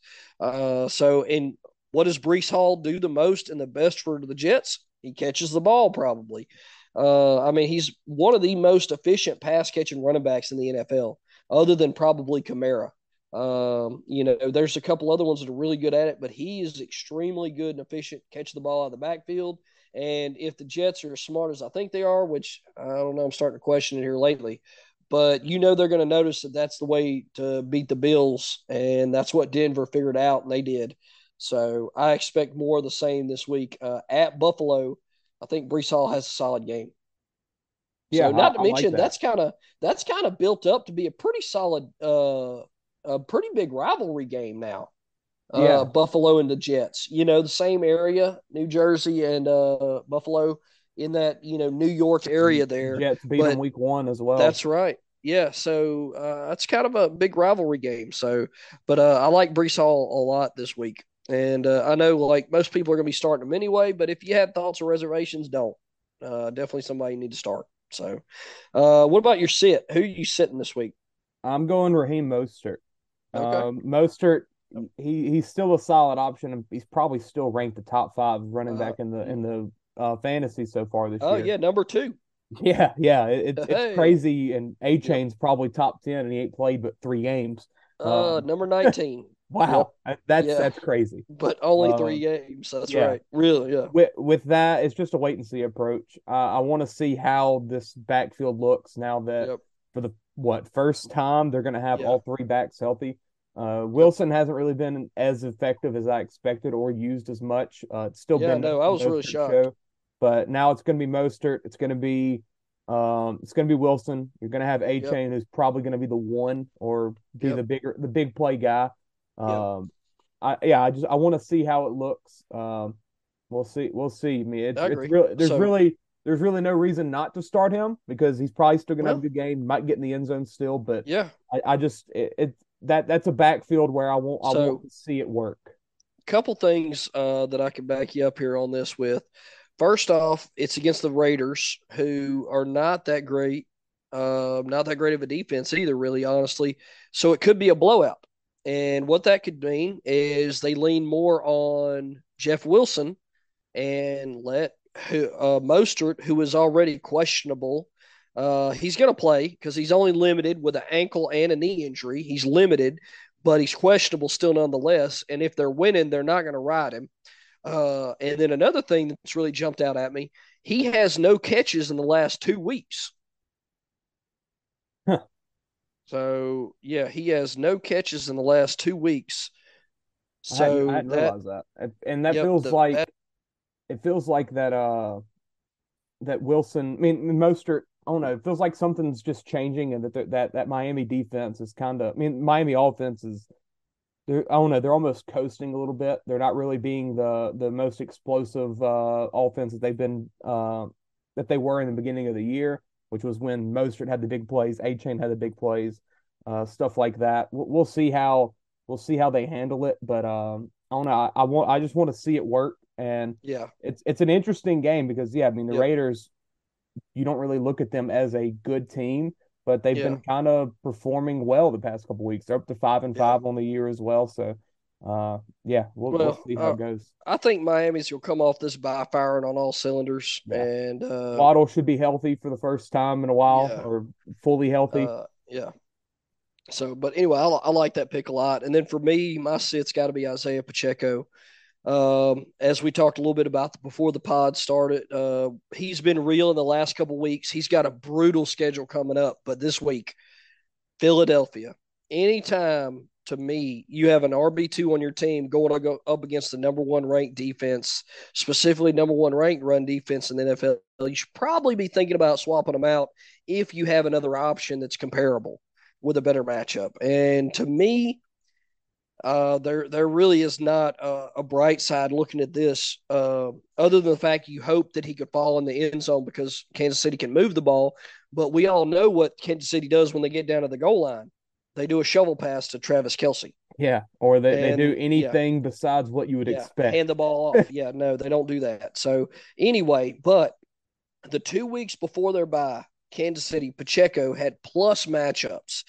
And what does Breece Hall do the most and the best for the Jets? He catches the ball probably. He's one of the most efficient pass-catching running backs in the NFL, other than probably Kamara. There's a couple other ones that are really good at it, but he is extremely good and efficient, catch the ball out of the backfield. And if the Jets are as smart as I think they are, which I don't know, I'm starting to question it here lately, but they're going to notice that that's the way to beat the Bills, and that's what Denver figured out, and they did. So I expect more of the same this week. At Buffalo, I think Breece Hall has a solid game. Yeah, so not to mention like that. that's kind of built up to be a pretty solid, a pretty big rivalry game now. Buffalo and the Jets. The same area, New Jersey and Buffalo in that New York area there. Jets beat them week 1 as well. That's right. Yeah, so that's kind of a big rivalry game. So, but I like Breece Hall a lot this week. And I know like most people are going to be starting them anyway, but if you have thoughts or reservations, don't. Definitely somebody you need to start. So, what about your sit? Who are you sitting this week? I'm going Raheem Mostert. Okay. Mostert, he's still a solid option, and he's probably still ranked the top 5 running back in the fantasy so far this year. Oh yeah, number 2. Yeah, it's crazy. And A-Chain's probably top 10, and he ain't played but 3 games. Number 19. Wow, Yep. that's crazy. But only 3 games. That's right. Really, yeah. With that, it's just a wait and see approach. I want to see how this backfield looks now that for the first time they're going to have all 3 backs healthy. Wilson hasn't really been as effective as I expected or used as much. It's still been I was really shocked. Show, but now it's going to be Mostert. It's going to be Wilson. You're going to have A-Chain, who's probably going to be the one or be the big play guy. I want to see how it looks. We'll see. I mean, there's really no reason not to start him because he's probably still going to have a good game. Might get in the end zone still, but that's a backfield where I want to see it work. Couple things that I can back you up here on this with. First off, it's against the Raiders, who are not that great, not that great of a defense either, really, honestly. So it could be a blowout. And what that could mean is they lean more on Jeff Wilson and let Mostert, who is already questionable, he's going to play because he's only limited with an ankle and a knee injury. He's limited, but he's questionable still nonetheless. And if they're winning, they're not going to ride him. And then another thing that's really jumped out at me, he has no catches in the last 2 weeks. Huh. So, he has no catches in the last 2 weeks. So I didn't realize that. And that feels like it feels like that Wilson, I mean, Mostert, I don't know, it feels like something's just changing and that Miami defense is Miami offense is, I don't know, they're almost coasting a little bit. They're not really being the most explosive offense that they've been that they were in the beginning of the year, which was when Mostert had the big plays, A-Chain had the big plays, stuff like that. We'll see how they handle it, but I don't know. I just want to see it work, and it's an interesting game because the Raiders, you don't really look at them as a good team, but they've been kind of performing well the past couple of weeks. They're up to 5-5 on the year as well, so. We'll see how it goes. I think Miami's will come off this bye firing on all cylinders, and Waddle should be healthy for the first time in a while, or fully healthy. So, but anyway, I like that pick a lot. And then for me, my sit's got to be Isaiah Pacheco. As we talked a little bit about before the pod started, he's been real in the last couple of weeks. He's got a brutal schedule coming up, but this week, Philadelphia. Anytime, to me, you have an RB2 on your team going to go up against the number 1 ranked defense, specifically number 1 ranked run defense in the NFL, you should probably be thinking about swapping them out if you have another option that's comparable with a better matchup. And to me, there really is not a bright side looking at this, other than the fact you hope that he could fall in the end zone because Kansas City can move the ball. But we all know what Kansas City does when they get down to the goal line. They do a shovel pass to Travis Kelce. Yeah, or they do anything besides what you would expect. Hand the ball off. No, they don't do that. So anyway, but the 2 weeks before their bye, Kansas City, Pacheco had plus matchups.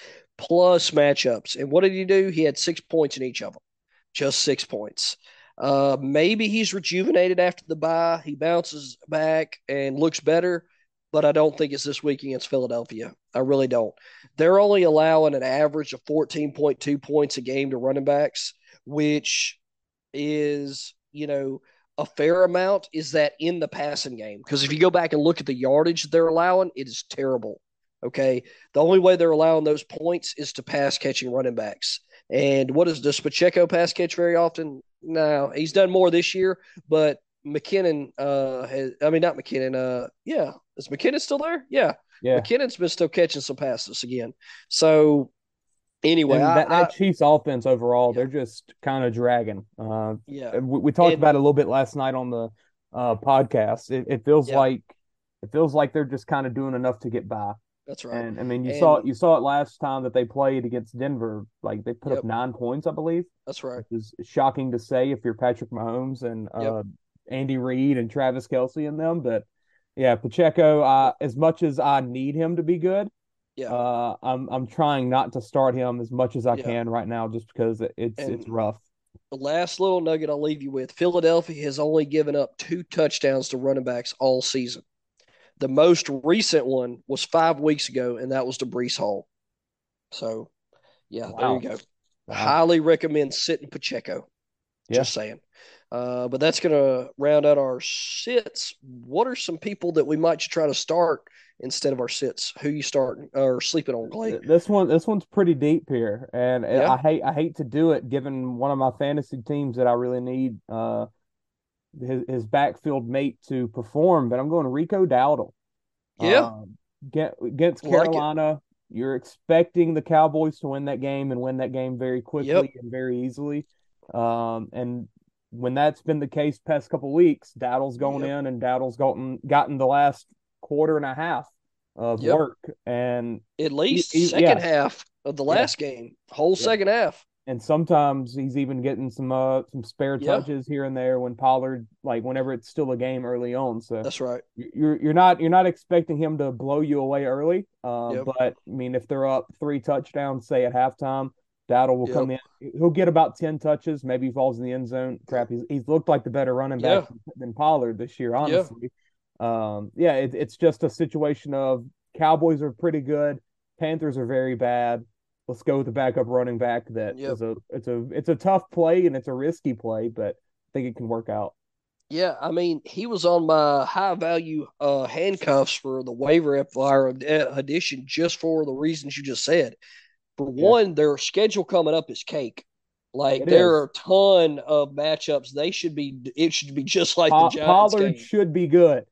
And what did he do? He had 6 points in each of them. Just 6 points. Maybe he's rejuvenated after the bye. He bounces back and looks better. But I don't think it's this week against Philadelphia. I really don't. They're only allowing an average of 14.2 points a game to running backs, which is, a fair amount. Is that in the passing game? Because if you go back and look at the yardage they're allowing, it is terrible. Okay. The only way they're allowing those points is to pass catching running backs. And does Pacheco pass catch very often? No, he's done more this year, but McKinnon not McKinnon. Is McKinnon still there? Yeah. McKinnon's been still catching some passes again. So anyway, that Chiefs offense overall, they're just kind of dragging. We talked about it a little bit last night on the podcast. It feels like they're just kind of doing enough to get by. That's right. And I mean, you saw it last time that they played against Denver. Like they put up 9 points, I believe. That's right. Which is shocking to say if you're Patrick Mahomes and Andy Reid and Travis Kelce and them. But yeah, Pacheco. As much as I need him to be good, I'm trying not to start him as much as I can right now, just because it's rough. The last little nugget I'll leave you with: Philadelphia has only given up 2 touchdowns to running backs all season. The most recent one was 5 weeks ago, and that was to Breece Hall. So, there you go. Wow. Highly recommend sitting Pacheco. Just saying. But that's going to round out our sits. What are some people that we might try to start instead of our sits? Who you starting or sleeping on, Clay? This one's pretty deep here, and I hate to do it given one of my fantasy teams that I really need his backfield mate to perform, but I'm going Rico Dowdle. Against Carolina, you're expecting the Cowboys to win that game and win that game very quickly and very easily. And when that's been the case past couple of weeks, Dowdle's going in and Dowdle's gotten the last quarter and a half of work, and at least second half of the last game, whole second half. And sometimes he's even getting some spare touches here and there when Pollard, like whenever it's still a game early on. So that's right. You're not expecting him to blow you away early. But I mean, if they're up 3 touchdowns, say at halftime, Dowdle will come in. He'll get about 10 touches. Maybe he falls in the end zone. Crap, he's looked like the better running back than Pollard this year, honestly. It's just a situation of Cowboys are pretty good, Panthers are very bad. Let's go with the backup running back. That is it's a tough play and it's a risky play, but I think it can work out. Yeah, I mean, he was on my high value handcuffs for the waiver wire edition just for the reasons you just said. For one, their schedule coming up is cake. Like there are a ton of matchups. It should be just like the Giants Pollard game. Should be good.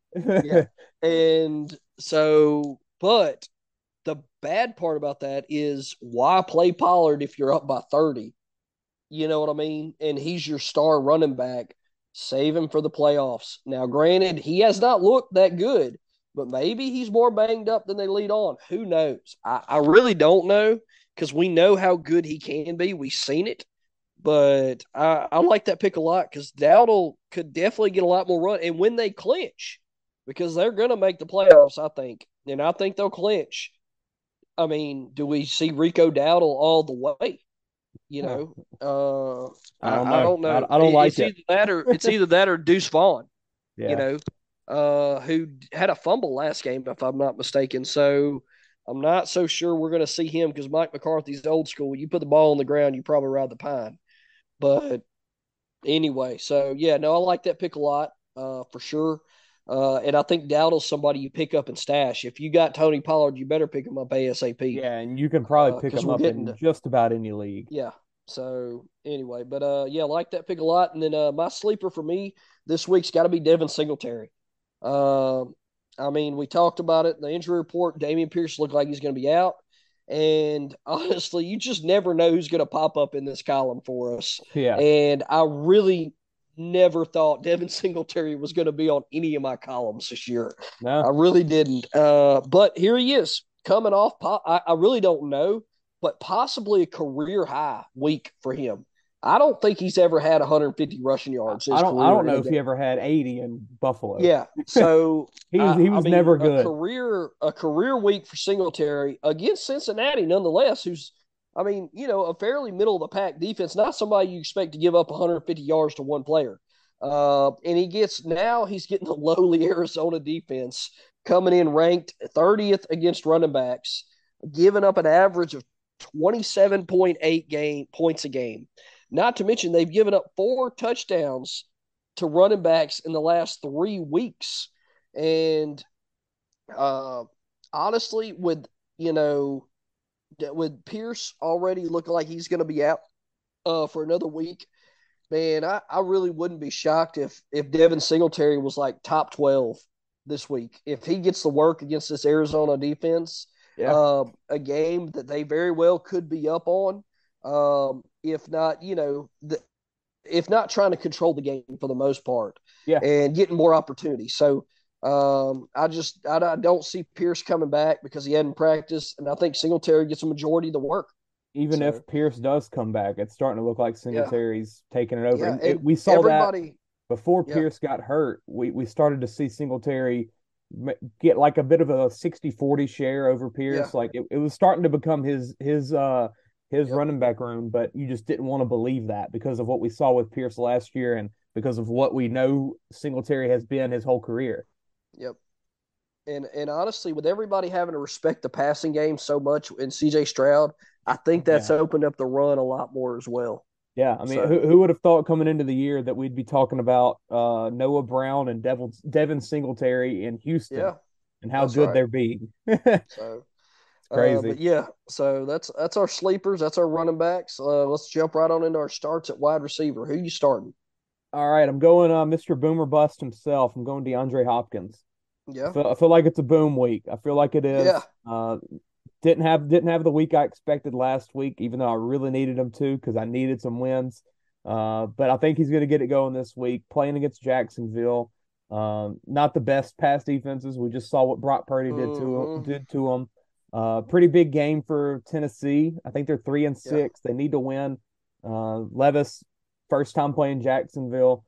And so, but the bad part about that is why play Pollard if you're up by 30? You know what I mean? And he's your star running back. Save him for the playoffs. Now, granted, he has not looked that good, but maybe he's more banged up than they lead on. Who knows? I really don't know because we know how good he can be. We've seen it. But I like that pick a lot because Dowdle could definitely get a lot more run. And when they clinch, because they're going to make the playoffs, I think, and I think they'll clinch. I mean, do we see Rico Dowdle all the way? You know, I don't know. I don't like it. It's either that or Deuce Vaughn. You know, who had a fumble last game, if I'm not mistaken. So I'm not so sure we're going to see him because Mike McCarthy's old school. You put the ball on the ground, you probably ride the pine. But anyway, so I like that pick a lot for sure. And I think Dowdle's somebody you pick up and stash. If you got Tony Pollard, you better pick him up ASAP. Yeah, and you can probably pick him up in just about any league. Yeah. So anyway, but I like that pick a lot. And then my sleeper for me this week's got to be Devin Singletary. I mean, we talked about it in the injury report. Dameon Pierce looked like he's going to be out. And honestly, you just never know who's going to pop up in this column for us. Yeah. And I really never thought Devin Singletary was going to be on any of my columns this year. No. I really didn't. But here he is coming off. I really don't know, but possibly a career high week for him. I don't think he's ever had 150 rushing yards. I don't know if he ever had 80 in Buffalo. Yeah, so he was never good. A career week for Singletary against Cincinnati, nonetheless. Who's, I mean, you know, a fairly middle of the pack defense. Not somebody you expect to give up 150 yards to one player. And he's getting the lowly Arizona defense coming in ranked 30th against running backs, giving up an average of 27.8 points a game. Not to mention they've given up 4 touchdowns to running backs in the last 3 weeks. And honestly, with Pierce already looking like he's going to be out for another week, man, I really wouldn't be shocked if Devin Singletary was like top 12 this week. If he gets the work against this Arizona defense, a game that they very well could be up on. If not, if not trying to control the game for the most part, and getting more opportunities. So I don't see Pierce coming back because he hadn't practiced, and I think Singletary gets a majority of the work. Even if Pierce does come back, it's starting to look like Singletary's taking it over. Yeah, we saw that before Pierce got hurt. We started to see Singletary get like a bit of a 60-40 share over Pierce. Like it was starting to become his running back room, but you just didn't want to believe that because of what we saw with Pierce last year and because of what we know Singletary has been his whole career. Yep. And honestly, with everybody having to respect the passing game so much in C.J. Stroud, I think that's opened up the run a lot more as well. Yeah, I mean, who would have thought coming into the year that we'd be talking about Noah Brown and Devin Singletary in Houston and how good they're being. So it's crazy. But so that's our sleepers. That's our running backs. Let's jump right on into our starts at wide receiver. Who you starting? All right, I'm going Mr. Boomer Bust himself. I'm going DeAndre Hopkins. Yeah, I feel like it's a boom week. I feel like it is. Yeah. Didn't have the week I expected last week, even though I really needed him to because I needed some wins. But I think he's going to get it going this week. Playing against Jacksonville, not the best pass defenses. We just saw what Brock Purdy did to him. Pretty big game for Tennessee. I think they're 3-6. Yeah. They need to win. Levis, first time playing Jacksonville.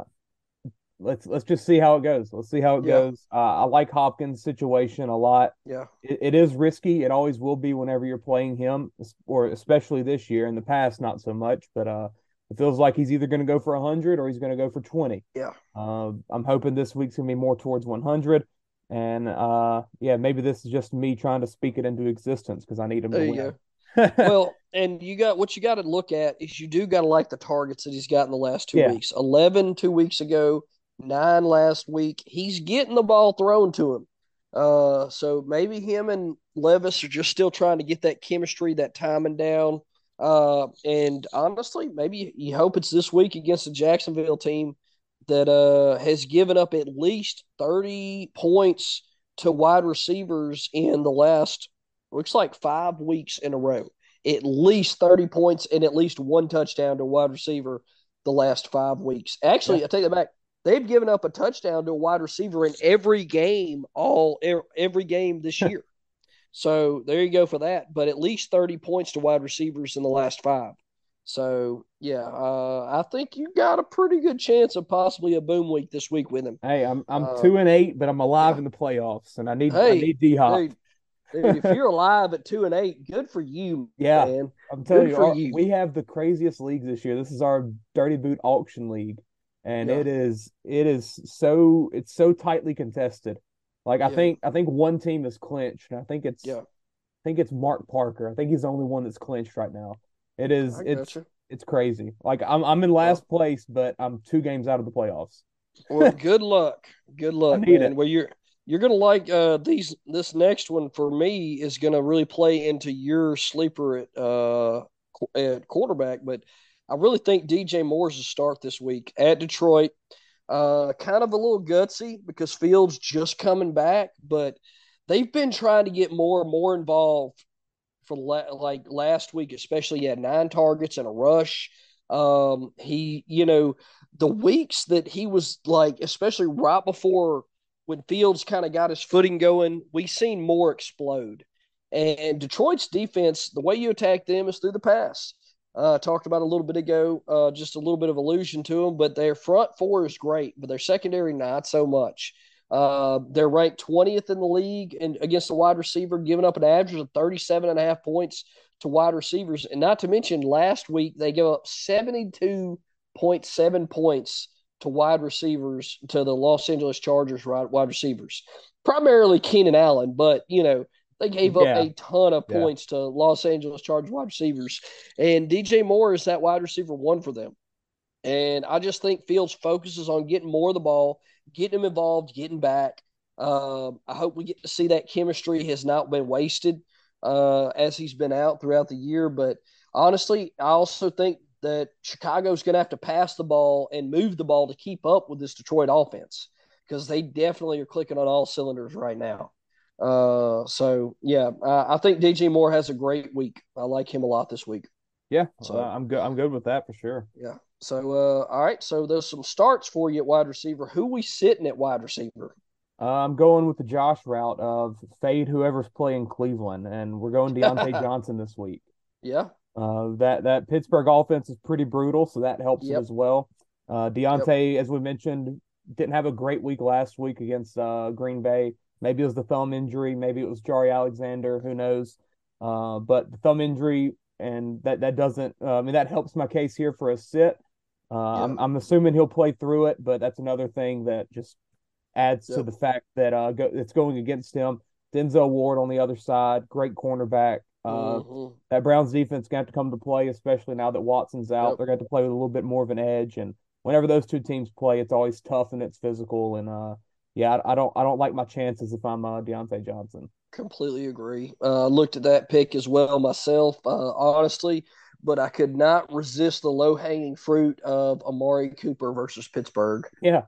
Let's just see how it goes. Let's see how it goes. I like Hopkins' situation a lot. Yeah, it is risky. It always will be whenever you're playing him, or especially this year. In the past, not so much. But it feels like he's either going to go for 100 or he's going to go for 20. Yeah. I'm hoping this week's going to be more towards 100. And maybe this is just me trying to speak it into existence because I need him to win. Well, and what you got to look at is you do got to like the targets that he's got in the last 2 weeks. 11 2 weeks ago. 9 last week. He's getting the ball thrown to him. So maybe him and Levis are just still trying to get that chemistry, that timing down. And honestly, maybe you hope it's this week against the Jacksonville team that has given up at least 30 points to wide receivers in the last, looks like 5 weeks in a row. At least 30 points and at least 1 touchdown to a wide receiver the last 5 weeks. Actually, I take that back. They've given up a touchdown to a wide receiver in every game this year. So there you go for that. But at least 30 points to wide receivers in the last 5. So, I think you got a pretty good chance of possibly a boom week this week with him. Hey, I'm 2-8, but I'm alive in the playoffs, and I need D-Hop. Dude, if you're alive at 2-8, good for you, man. I'm telling you, we have the craziest leagues this year. This is our Dirty Boot Auction League. And it's so tightly contested. Like I think one team is clinched, and I think it's Mark Parker. I think he's the only one that's clinched right now. It's crazy. Like I'm in last place, but I'm 2 games out of the playoffs. Well, good luck, man. Well, you're gonna like this next one for me is gonna really play into your sleeper at quarterback, but I really think DJ Moore's a start this week at Detroit. Kind of a little gutsy because Fields just coming back, but they've been trying to get more and more involved for like last week, especially. He had 9 targets and a rush. The weeks that he was like, especially right before when Fields kind of got his footing going, we seen Moore explode. And Detroit's defense, the way you attack them is through the pass. Talked about a little bit ago, just a little bit of allusion to them, but their front 4 is great, but their secondary not so much. They're ranked 20th in the league and against the wide receiver, giving up an average of 37.5 points to wide receivers. And not to mention last week, they gave up 72.7 points to wide receivers, to the Los Angeles Chargers wide receivers, primarily Keenan Allen, but they gave up a ton of points to Los Angeles Chargers wide receivers. And DJ Moore is that wide receiver 1 for them. And I just think Fields focuses on getting more of the ball, getting him involved, getting back. I hope we get to see that chemistry has not been wasted as he's been out throughout the year. But honestly, I also think that Chicago's going to have to pass the ball and move the ball to keep up with this Detroit offense because they definitely are clicking on all cylinders right now. I think DJ Moore has a great week. I like him a lot this week. Yeah, so I'm good with that for sure. Yeah. So all right. So there's some starts for you at wide receiver. Who we sitting at wide receiver? I'm going with the Josh route of fade whoever's playing Cleveland, and we're going Deontay Johnson this week. Yeah. That Pittsburgh offense is pretty brutal, so that helps it as well. Deontay, as we mentioned, didn't have a great week last week against Green Bay. Maybe it was the thumb injury, maybe it was Jari Alexander, who knows? But the thumb injury, and that doesn't. That helps my case here for a sit. I'm assuming he'll play through it, but that's another thing that just adds to the fact that it's going against him. Denzel Ward on the other side, great cornerback. That Browns defense going to have to come to play, especially now that Watson's out. They're going to have to play with a little bit more of an edge, and whenever those two teams play, it's always tough and it's physical. And I don't like my chances if I'm Deontay Johnson. Completely agree. Looked at that pick as well myself, honestly, but I could not resist the low-hanging fruit of Amari Cooper versus Pittsburgh. Yeah.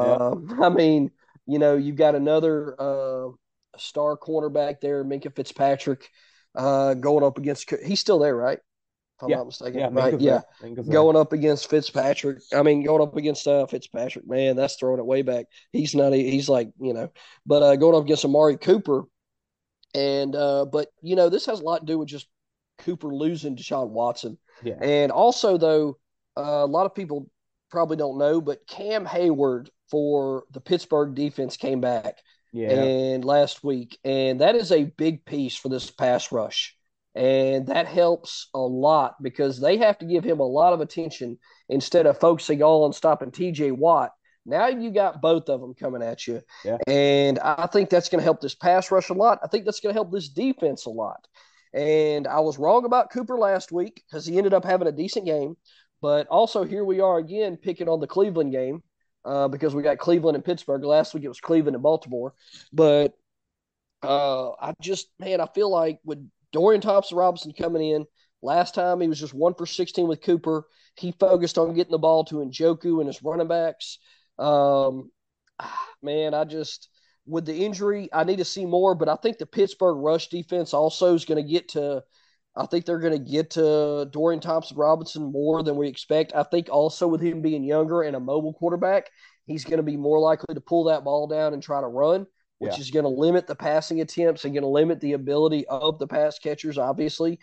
I mean, you've got another star cornerback there, Minkah Fitzpatrick, going up against – he's still there, right? If I'm not mistaken. Yeah, right? Yeah. Going up against Fitzpatrick. Going up against Fitzpatrick, man, that's throwing it way back. He's not – he's like, but going up against Amari Cooper – and but this has a lot to do with just Cooper losing Deshaun Watson. Yeah. And also though, a lot of people probably don't know, but Cam Hayward for the Pittsburgh defense came back and last week, and that is a big piece for this pass rush. And that helps a lot because they have to give him a lot of attention instead of focusing all on stopping TJ Watt. Now you got both of them coming at you. Yeah. And I think that's going to help this pass rush a lot. I think that's going to help this defense a lot. And I was wrong about Cooper last week because he ended up having a decent game. But also here we are again picking on the Cleveland game because we got Cleveland and Pittsburgh. Last week it was Cleveland and Baltimore. But I feel like with Dorian Thompson-Robinson coming in, last time he was just 1 for 16 with Cooper. He focused on getting the ball to Njoku and his running backs. With the injury, I need to see more, but I think the Pittsburgh rush defense also is going to get to Dorian Thompson-Robinson more than we expect. I think also with him being younger and a mobile quarterback, he's going to be more likely to pull that ball down and try to run, which is going to limit the passing attempts and going to limit the ability of the pass catchers, obviously.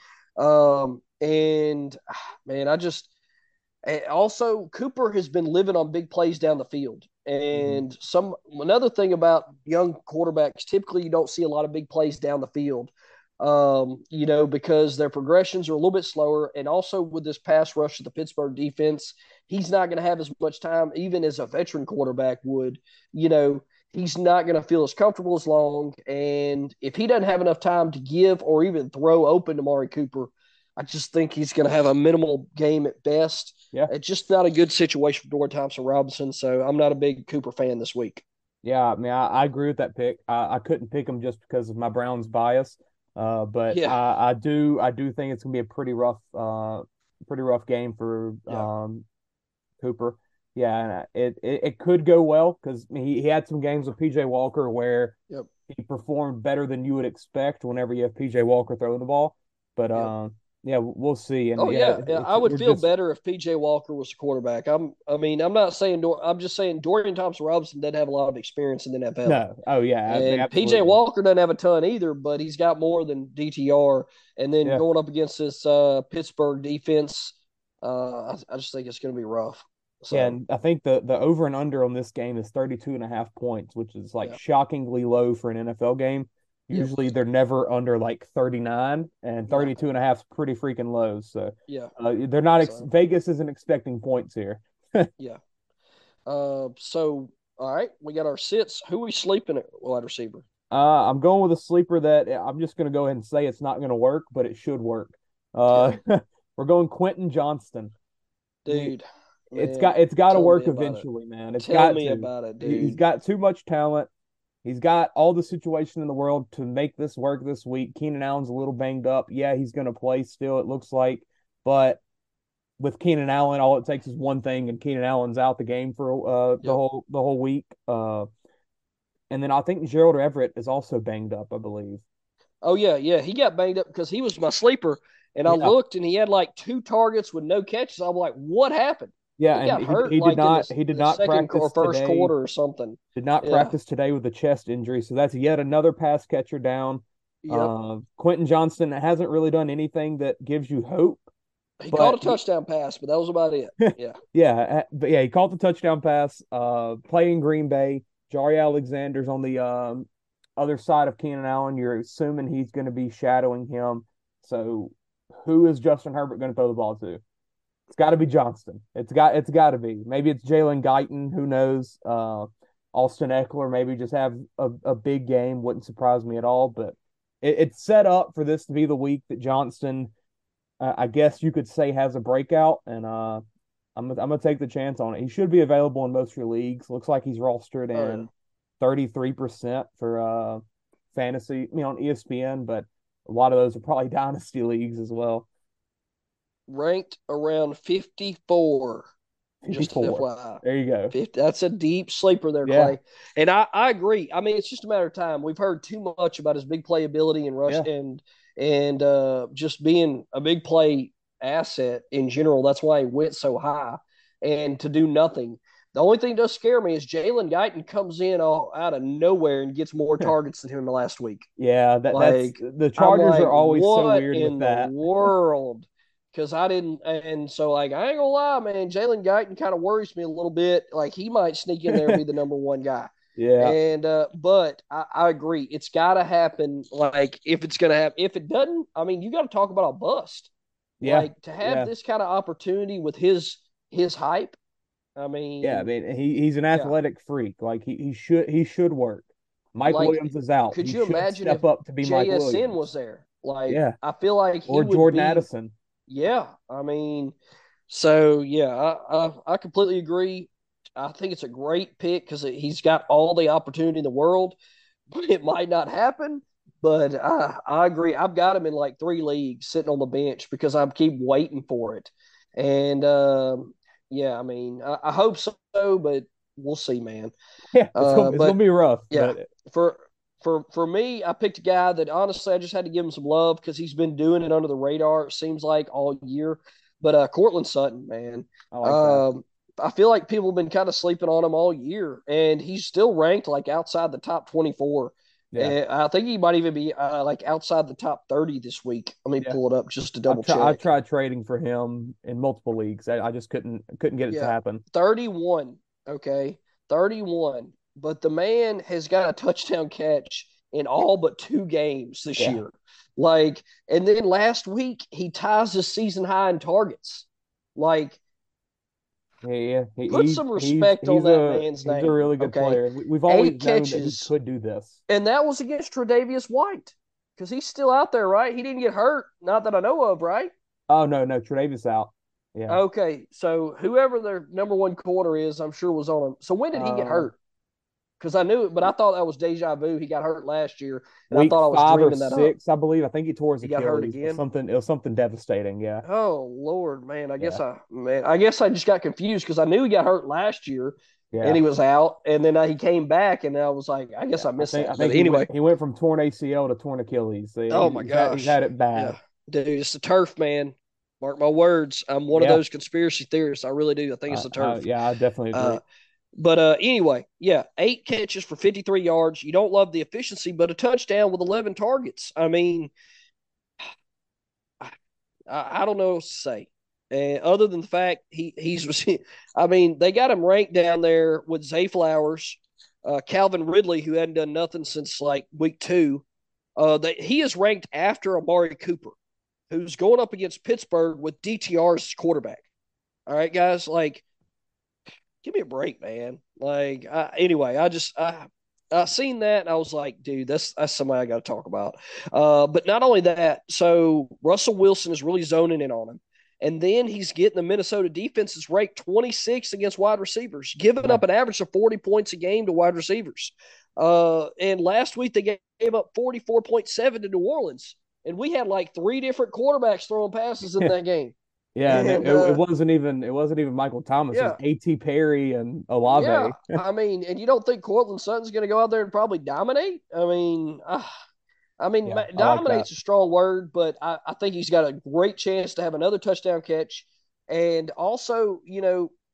Also, Cooper has been living on big plays down the field. And another thing about young quarterbacks, typically you don't see a lot of big plays down the field, because their progressions are a little bit slower. And also with this pass rush of the Pittsburgh defense, he's not going to have as much time, even as a veteran quarterback would. He's not going to feel as comfortable as long. And if he doesn't have enough time to give or even throw open to Amari Cooper, I just think he's going to have a minimal game at best. Yeah. It's just not a good situation for Dorian Thompson-Robinson, so I'm not a big Cooper fan this week. Yeah, I agree with that pick. I couldn't pick him just because of my Browns bias, but I do think it's going to be a pretty rough game for Cooper. Yeah, and it could go well because he had some games with PJ Walker where he performed better than you would expect whenever you have PJ Walker throwing the ball, but we'll see. And I would feel better if PJ Walker was the quarterback. I'm just saying Dorian Thompson-Robinson doesn't have a lot of experience in the NFL. No. Oh yeah. And PJ Walker doesn't have a ton either, but he's got more than DTR. And then going up against this Pittsburgh defense, I just think it's going to be rough. So. Yeah, and I think the over and under on this game is 32.5 points, which is shockingly low for an NFL game. Usually they're never under 39, and 32.5 is pretty freaking low. So they're not. Vegas isn't expecting points here. So all right, we got our sits. Who are we sleeping at wide receiver? I'm going with a sleeper that I'm just going to go ahead and say it's not going to work, but it should work. We're going Quentin Johnston, dude. It's got to work eventually, man. Tell me about it, dude. He's got too much talent. He's got all the situation in the world to make this work this week. Keenan Allen's a little banged up. Yeah, he's going to play still, it looks like. But with Keenan Allen, all it takes is one thing, and Keenan Allen's out the game for the whole week. And then I think Gerald Everett is also banged up, I believe. Oh, yeah. He got banged up because he was my sleeper. And I looked, and he had 2 targets with no catches. I'm like, what happened? Yeah, He got and hurt he did like not in he did the not second or practice first today. quarter or something. Did not Yeah. practice today with a chest injury, so that's yet another pass catcher down. Yep. Quentin Johnston hasn't really done anything that gives you hope. He but caught a touchdown pass, but that was about it. Yeah. Yeah, he caught the touchdown pass. Playing Green Bay, Jari Alexander's on the other side of Keenan Allen. You're assuming he's going to be shadowing him. So, who is Justin Herbert going to throw the ball to? It's got to be Johnston. It's got to be. Maybe it's Jalen Guyton. Who knows? Austin Eckler maybe just have a big game. Wouldn't surprise me at all. But it's set up for this to be the week that Johnston, I guess you could say, has a breakout. And I'm gonna take the chance on it. He should be available in most of your leagues. Looks like he's rostered in 33% for fantasy, on ESPN. But a lot of those are probably dynasty leagues as well. Ranked around 54. 54. Just FYI. There you go. 50, that's a deep sleeper there, Yeah. Clay. And I agree. I mean, it's just a matter of time. We've heard too much about his big playability and rush and just being a big play asset in general. That's why he went so high. And to do nothing. The only thing that does scare me is Jalen Guyton comes in all out of nowhere and gets more targets than him the last week. Yeah, that's the Chargers are always so weird with that. In the world? Because I didn't, and so I ain't gonna lie, man. Jalen Guyton kind of worries me a little bit. Like he might sneak in there and be the number one guy. Yeah. And but I agree, it's got to happen. Like if it's gonna happen, if it doesn't, I mean, you got to talk about a bust. Yeah. Like to have this kind of opportunity with his hype. I mean, he's an athletic freak. Like he should work. Mike Williams is out. Could he you imagine step if up to be Mike Williams? JSN was there? Like, I feel like he or would Jordan be, Addison. Yeah, I mean, so yeah, I completely agree. I think it's a great pick because he's got all the opportunity in the world, but it might not happen. But I agree. I've got him in like 3 leagues sitting on the bench because I keep waiting for it. And yeah, I mean, I hope so, but we'll see, man. Yeah, it's gonna be rough. Yeah, but... For me, I picked a guy that honestly I just had to give him some love because he's been doing it under the radar, it seems like, all year. But Courtland Sutton, man. I like that. I feel like people have been kind of sleeping on him all year, and he's still ranked like outside the top 24. Yeah. And I think he might even be like outside the top 30 this week. Let me pull it up just to double check. I tried trading for him in multiple leagues. I just couldn't get it to happen. 31. Okay. 31. But the man has got a touchdown catch in all but 2 games this year. Like, and then last week he ties his season high in targets. Like, put some respect on that man's name. He's a really good player. We've always known that he could do this. And that was against Tre'Davious White because he's still out there, right? He didn't get hurt, not that I know of, right? Oh, no, Tre'Davious out. Yeah. Okay, so whoever their number 1 corner is, I'm sure was on him. So when did he get hurt? Because I knew it, but I thought that was deja vu. He got hurt last year, and Week I thought I was dreaming that 6, I believe. I think he tore his Achilles. Got hurt again. It was something devastating. Yeah. Oh Lord, man. I guess I just got confused because I knew he got hurt last year, and he was out, and then he came back, and I was like, I guess I missed that. I think anyway, he went from torn ACL to torn Achilles. Oh my gosh, he's had it bad. Yeah. Dude, it's the turf, man. Mark my words. I'm one of those conspiracy theorists. I really do. I think it's the turf. Yeah, I definitely agree. But anyway, 8 catches for 53 yards. You don't love the efficiency, but a touchdown with 11 targets. I mean, I don't know what to say. Other than the fact he's I mean, they got him ranked down there with Zay Flowers, Calvin Ridley, who hadn't done nothing since like week 2. He is ranked after Amari Cooper, who's going up against Pittsburgh with DTR's quarterback. All right, guys, like, give me a break, man. Like, anyway, I seen that and I was like, dude, that's somebody I got to talk about. But not only that, so Russell Wilson is really zoning in on him. And then he's getting the Minnesota defense is ranked 26th against wide receivers, giving up an average of 40 points a game to wide receivers. And last week they gave up 44.7 to New Orleans. And we had like 3 different quarterbacks throwing passes in that game. Yeah, and it wasn't even Michael Thomas. It was A.T. Perry and Olave. Yeah, I mean, and you don't think Courtland Sutton's going to go out there and probably dominate? I mean, dominate's a strong word, but I think he's got a great chance to have another touchdown catch. And also,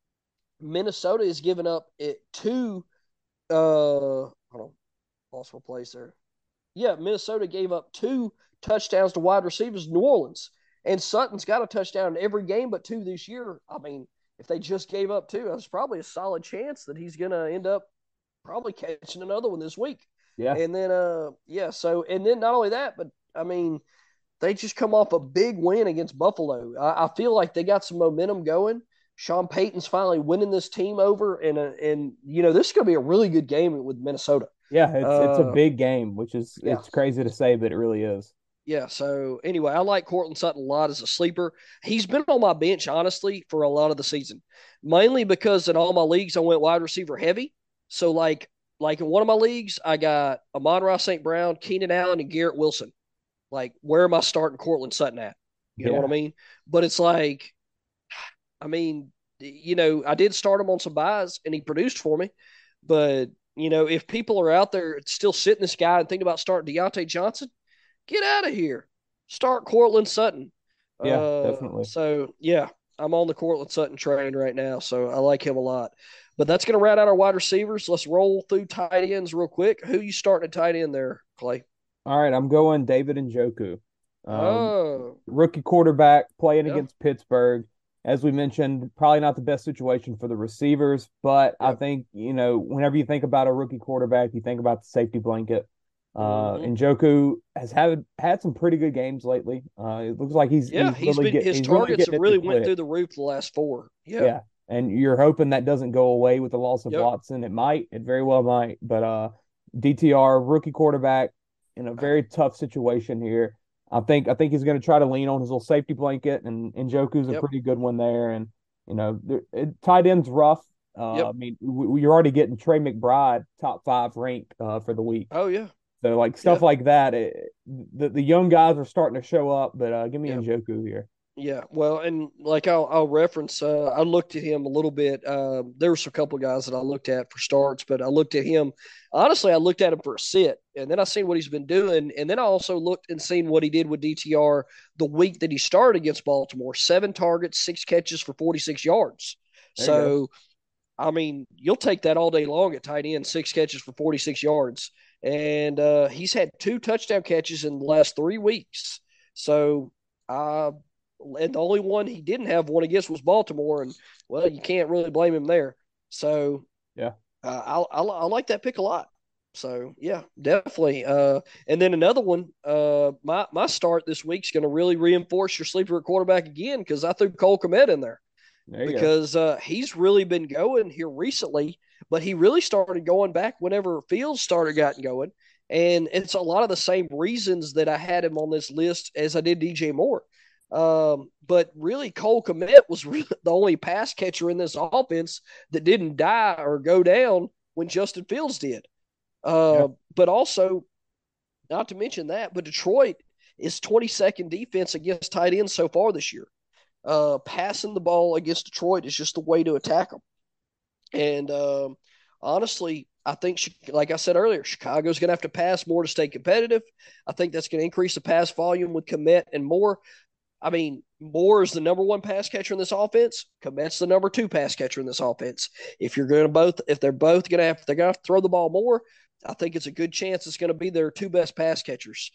Minnesota has given up two. Hold on, lost my place there. Yeah, Minnesota gave up 2 touchdowns to wide receivers in New Orleans, and Sutton's got a touchdown in every game but 2 this year. I mean, if they just gave up 2, that's probably a solid chance that he's going to end up probably catching another one this week. Yeah. And then, and then not only that, but I mean, they just come off a big win against Buffalo. I feel like they got some momentum going. Sean Payton's finally winning this team over, and this is going to be a really good game with Minnesota. Yeah, it's a big game, which is it's crazy to say, but it really is. Yeah, so anyway, I like Courtland Sutton a lot as a sleeper. He's been on my bench, honestly, for a lot of the season, mainly because in all my leagues I went wide receiver heavy. So like in one of my leagues, I got Amon-Ra St. Brown, Keenan Allen, and Garrett Wilson. Like, where am I starting Courtland Sutton at? You know what I mean? But it's like, I mean, I did start him on some buys, and he produced for me. But, if people are out there still sitting this guy and thinking about starting Deontay Johnson, get out of here. Start Courtland Sutton. Yeah, definitely. So, yeah, I'm on the Courtland Sutton train right now, so I like him a lot. But that's going to round out our wide receivers. Let's roll through tight ends real quick. Who you starting at tight end there, Clay? All right, I'm going David Njoku. Rookie quarterback playing against Pittsburgh. As we mentioned, probably not the best situation for the receivers, but I think, whenever you think about a rookie quarterback, you think about the safety blanket. Njoku has had some pretty good games lately. It looks like his targets have really went through the roof the last 4. Yeah. And you're hoping that doesn't go away with the loss of Watson. It might. It very well might. But DTR, rookie quarterback, in a very tough situation here. I think he's going to try to lean on his little safety blanket, and Njoku's a pretty good one there. And, tight end's rough. I mean, you're already getting Trey McBride top 5 rank for the week. Oh, yeah. So, stuff like that, the young guys are starting to show up, but give me Njoku here. Yeah, well, and I'll reference, I looked at him a little bit. There were a couple of guys that I looked at for starts, but I looked at him. Honestly, I looked at him for a sit, and then I seen what he's been doing, and then I also looked and seen what he did with DTR the week that he started against Baltimore. 7 targets, 6 catches for 46 yards. So, I mean, you'll take that all day long at tight end, 6 catches for 46 yards. And he's had 2 touchdown catches in the last 3 weeks. So, and the only one he didn't have one against was Baltimore, and well, you can't really blame him there. So I like that pick a lot. So yeah, definitely. And then another one, my start this week's going to really reinforce your sleeper at quarterback again, because I threw Cole Kmet in there because he's really been going here recently, but he really started going back whenever Fields started getting going, and it's a lot of the same reasons that I had him on this list as I did DJ Moore. But really, Cole Kmet was really the only pass catcher in this offense that didn't die or go down when Justin Fields did. But also, not to mention that, but Detroit is 22nd defense against tight ends so far this year. Passing the ball against Detroit is just the way to attack them. And honestly, I think, like I said earlier, Chicago's going to have to pass more to stay competitive. I think that's going to increase the pass volume with Kmet and Moore. I mean, Moore is the number 1 pass catcher in this offense. Kmet's the number 2 pass catcher in this offense. If they're both going to have to throw the ball more, I think it's a good chance it's going to be their 2 best pass catchers.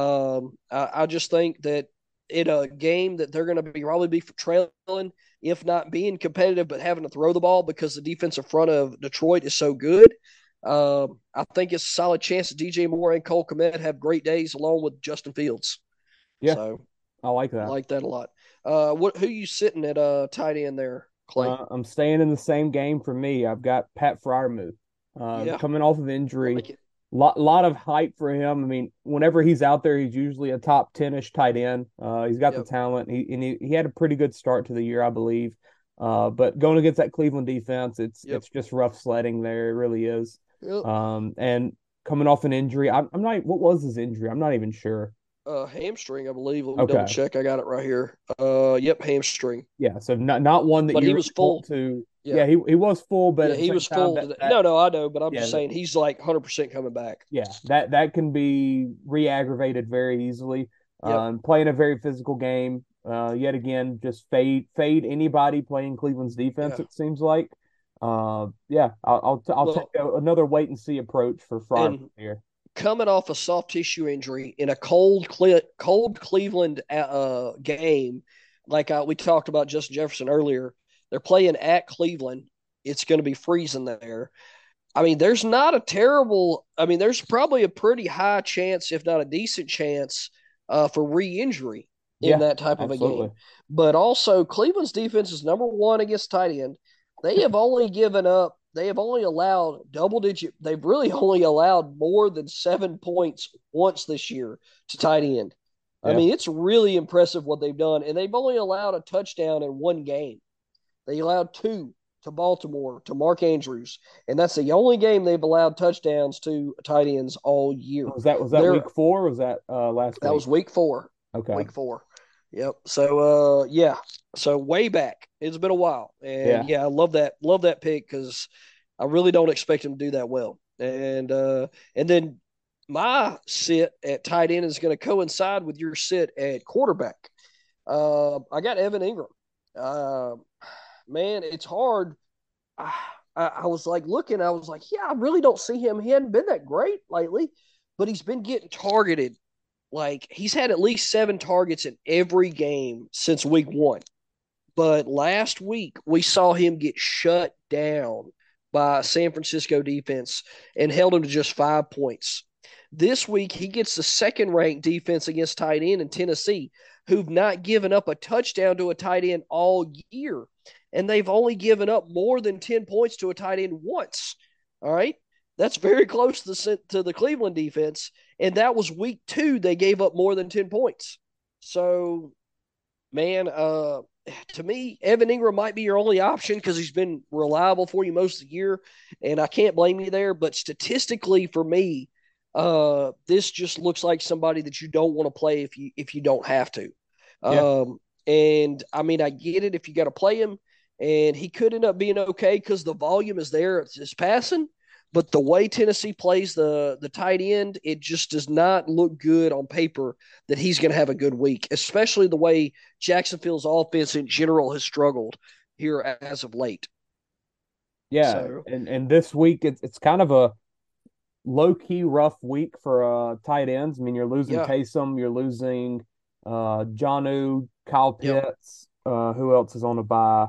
I just think that in a game that they're going to probably be trailing, if not being competitive, but having to throw the ball because the defensive front of Detroit is so good, I think it's a solid chance that DJ Moore and Cole Kmet have great days along with Justin Fields. Yeah. So I like that. I like that a lot. Who you sitting at tight end there, Clay? I'm staying in the same game for me. I've got Pat Freiermuth coming off of injury. Like lot of hype for him. I mean, whenever he's out there, he's usually a top 10-ish tight end. He's got the talent. He had a pretty good start to the year, I believe. But going against that Cleveland defense, it's just rough sledding there. It really is. Yep. And coming off an injury, I'm not. What was his injury? I'm not even sure. Hamstring, I believe. Let me double check. I got it right here. Yep, hamstring. Yeah, so not one that he was full to. Yeah, he was full, but he was full. No, I know, but I'm just saying he's like 100% coming back. Yeah, that can be re-aggravated very easily. Playing a very physical game. Yet again, just fade anybody playing Cleveland's defense. It seems like. I'll take another wait and see approach for Friday here. Coming off a soft tissue injury in a cold Cleveland game, like we talked about Justin Jefferson earlier, they're playing at Cleveland. It's going to be freezing there. I mean, there's probably a pretty high chance, if not a decent chance, for re-injury in that type of a game. But also, Cleveland's defense is number one against tight end. They have only allowed double-digit – they've really only allowed more than 7 points once this year to tight end. Yeah. I mean, it's really impressive what they've done, and they've only allowed a touchdown in one game. They allowed 2 to Baltimore, to Mark Andrews, and that's the only game they've allowed touchdowns to tight ends all year. Was that week 4 or was that last week? That was week 4. Okay. Week 4. Yep. So, So way back. It's been a while. And, I love that pick because I really don't expect him to do that well. And then my sit at tight end is going to coincide with your sit at quarterback. I got Evan Ingram. Man, it's hard. I was like looking, I was like, I really don't see him. He hadn't been that great lately, but he's been getting targeted. Like, he's had at least 7 targets in every game since week 1. But last week, we saw him get shut down by San Francisco defense and held him to just 5 points. This week, he gets the second-ranked defense against tight end in Tennessee, who've not given up a touchdown to a tight end all year. And they've only given up more than 10 points to a tight end once. All right? That's very close to the Cleveland defense. And that was week 2. They gave up more than 10 points. So, man, to me, Evan Ingram might be your only option because he's been reliable for you most of the year. And I can't blame you there. But statistically, for me, this just looks like somebody that you don't want to play if you don't have to. Yeah. And, I mean, I get it if you got to play him. And he could end up being okay because the volume is there. It's passing. But the way Tennessee plays the tight end, it just does not look good on paper that he's going to have a good week, especially the way Jacksonville's offense in general has struggled here as of late. Yeah, so, and this week it's kind of a low-key rough week for tight ends. I mean, you're losing Taysom, you're losing Jonnu, Kyle Pitts. Who else is on a bye?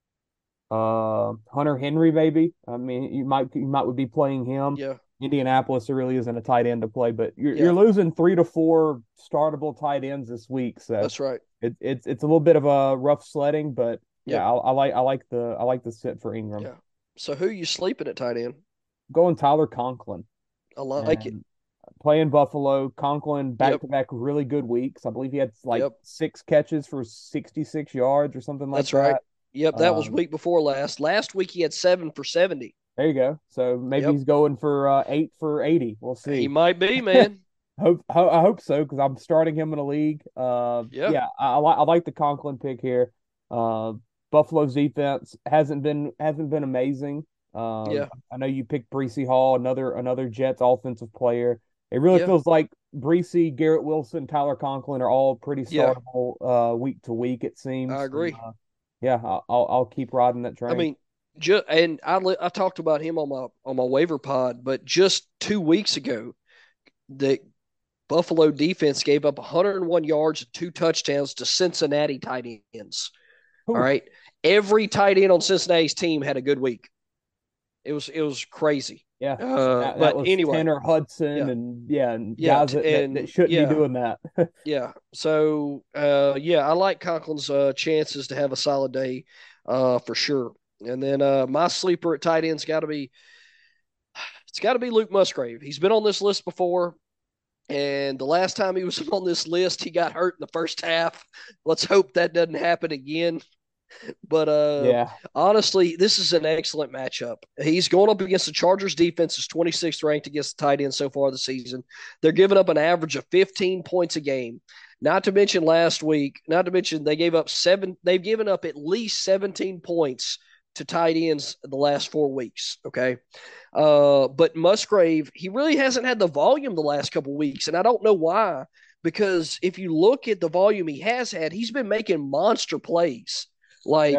Hunter Henry, maybe. I mean, you might be playing him. Yeah. Indianapolis, there really isn't a tight end to play, but you're losing 3 to 4 startable tight ends this week. So that's right. It's a little bit of a rough sledding, but I like the sit for Ingram. Yeah. So who are you sleeping at tight end? Going Tyler Conklin. I like it. Playing Buffalo, Conklin back-to-back really good weeks. I believe he had 6 catches for 66 yards or something like that. That's right. Yep, that was week before last. Last week he had 7 for 70. There you go. So maybe he's going for 8 for 80. We'll see. He might be, man. I hope so because I'm starting him in a league. I like the Conklin pick here. Buffalo's defense hasn't been amazing. I know you picked Breece Hall, another Jets offensive player. It really feels like Breece, Garrett Wilson, Tyler Conklin are all pretty startable week to week. It seems. I agree. I'll keep riding that train. I mean, I talked about him on my waiver pod, but just 2 weeks ago, the Buffalo defense gave up 101 yards and 2 touchdowns to Cincinnati tight ends. Ooh. All right, every tight end on Cincinnati's team had a good week. It was crazy. Yeah, that was anyway, Tanner Hudson and guys that shouldn't be doing that. So I like Conklin's chances to have a solid day for sure. And then my sleeper at tight end's got to be Luke Musgrave. He's been on this list before, and the last time he was on this list, he got hurt in the first half. Let's hope that doesn't happen again. But honestly, this is an excellent matchup. He's going up against the Chargers defense, is 26th ranked against the tight end so far this season. They're giving up an average of 15 points a game. Not to mention they've given up at least 17 points to tight ends the last 4 weeks. Okay. But Musgrave, he really hasn't had the volume the last couple of weeks, and I don't know why, because if you look at the volume he has had, he's been making monster plays.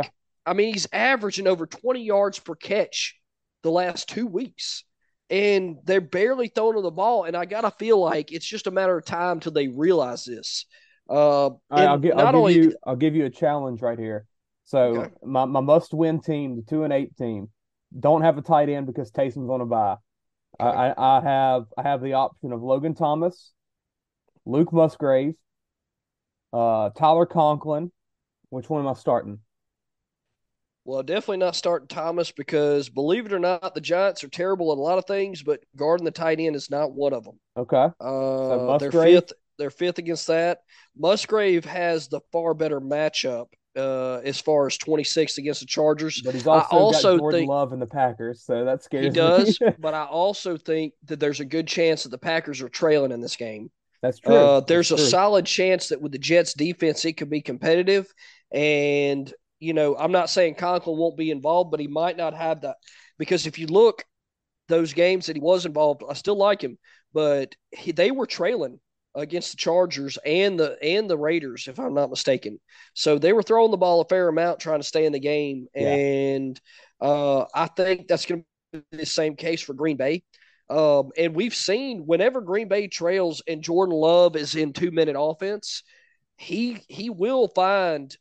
I mean, he's averaging over 20 yards per catch the last 2 weeks, and they're barely throwing him the ball. And I got to feel like it's just a matter of time till they realize this. All right, I'll give you a challenge right here. So Okay. my must-win team, the 2-8 team, don't have a tight end because Taysom's on a bye. Okay. I have the option of Logan Thomas, Luke Musgrave, Tyler Conklin. Which one am I starting? Well, definitely not starting Thomas because, believe it or not, the Giants are terrible at a lot of things, but guarding the tight end is not one of them. Okay. So they're Musgrave? fifth. They're fifth against that. Musgrave has the far better matchup as far as 26th against the Chargers. But he's also got Jordan think Love in the Packers, so that scares he me. does. But I also think that there's a good chance that the Packers are trailing in this game. That's true. There's That's a true. solid chance that with the Jets defense, it could be competitive. And, I'm not saying Conklin won't be involved, but he might not have that. Because if you look, those games that he was involved, I still like him, but they were trailing against the Chargers and the Raiders, if I'm not mistaken. So they were throwing the ball a fair amount trying to stay in the game. Yeah. And I think that's going to be the same case for Green Bay. And we've seen whenever Green Bay trails and Jordan Love is in 2-minute offense, he will find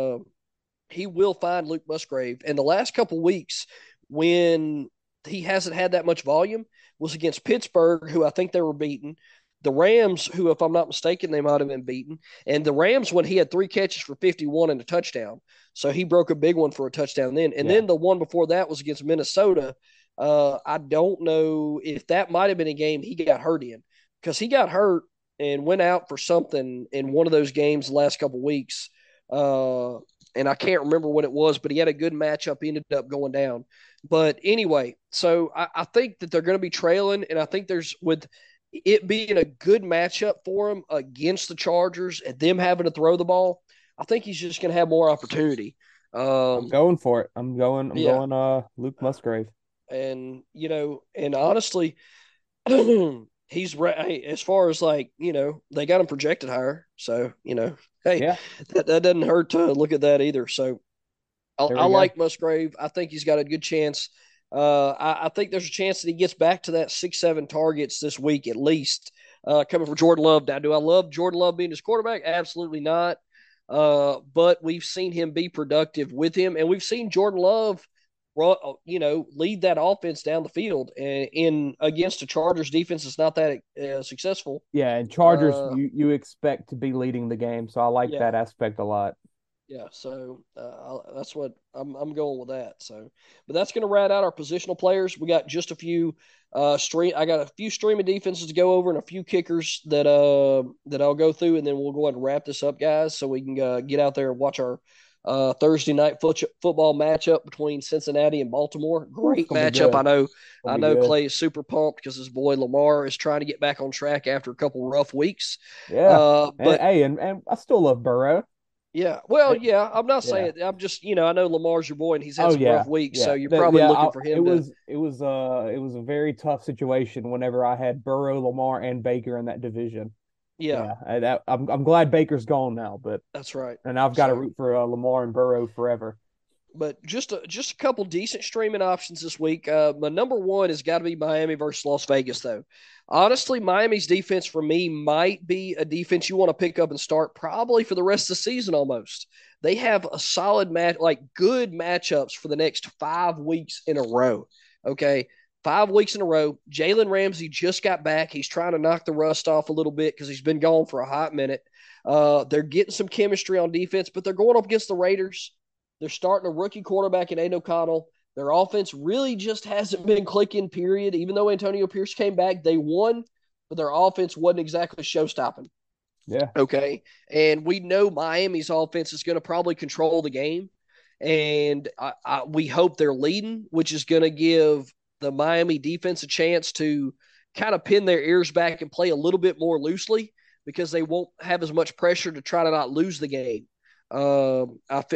Luke Musgrave. And the last couple weeks when he hasn't had that much volume was against Pittsburgh, who I think they were beaten. The Rams, who, if I'm not mistaken, they might have been beaten. And the Rams, when he had 3 catches for 51 and a touchdown. So he broke a big one for a touchdown then. And then the one before that was against Minnesota. I don't know if that might have been a game he got hurt in, because he got hurt and went out for something in one of those games the last couple of weeks. And I can't remember what it was, but he had a good matchup. He ended up going down. But anyway, so I think that they're going to be trailing, and I think there's, with it being a good matchup for him against the Chargers and them having to throw the ball, I think he's just going to have more opportunity. I'm going for it. I'm going Luke Musgrave. And, and honestly, he's as far as they got him projected higher. So, hey, that doesn't hurt to look at that either. So I like Musgrave. I think he's got a good chance. I think there's a chance that he gets back to that 6-7 targets this week at least, coming from Jordan Love. Now, do I love Jordan Love being his quarterback? Absolutely not. But we've seen him be productive with him, and we've seen Jordan Love, lead that offense down the field. And in against the Chargers defense, it's not that successful. Yeah, and Chargers, you expect to be leading the game, so I like that aspect a lot. Yeah, so that's what I'm going with that. So, but that's going to round out our positional players. We got just a few I got a few streaming defenses to go over and a few kickers that I'll go through, and then we'll go ahead and wrap this up, guys, so we can get out there and watch our Thursday night football matchup between Cincinnati and Baltimore. Great matchup. I know Clay is super pumped because his boy Lamar is trying to get back on track after a couple rough weeks. Yeah, but and I still love Burrow. Yeah, well, yeah. I'm not saying. I'm just, I know Lamar's your boy, and he's had some rough weeks, so you're probably looking for him. It was a very tough situation whenever I had Burrow, Lamar, and Baker in that division. Yeah. I'm glad Baker's gone now, but that's right. And I've got to root for Lamar and Burrow forever. But just a couple decent streaming options this week. My number one has got to be Miami versus Las Vegas, though. Honestly, Miami's defense for me might be a defense you want to pick up and start probably for the rest of the season almost. They have a solid good matchups for the next 5 weeks in a row. Okay, 5 weeks in a row. Jalen Ramsey just got back. He's trying to knock the rust off a little bit because he's been gone for a hot minute. They're getting some chemistry on defense, but they're going up against the Raiders. They're starting a rookie quarterback in Aiden O'Connell. Their offense really just hasn't been clicking, period. Even though Antonio Pierce came back, they won, but their offense wasn't exactly show-stopping. Yeah. Okay. And we know Miami's offense is going to probably control the game. And we hope they're leading, which is going to give the Miami defense a chance to kind of pin their ears back and play a little bit more loosely because they won't have as much pressure to try to not lose the game. It's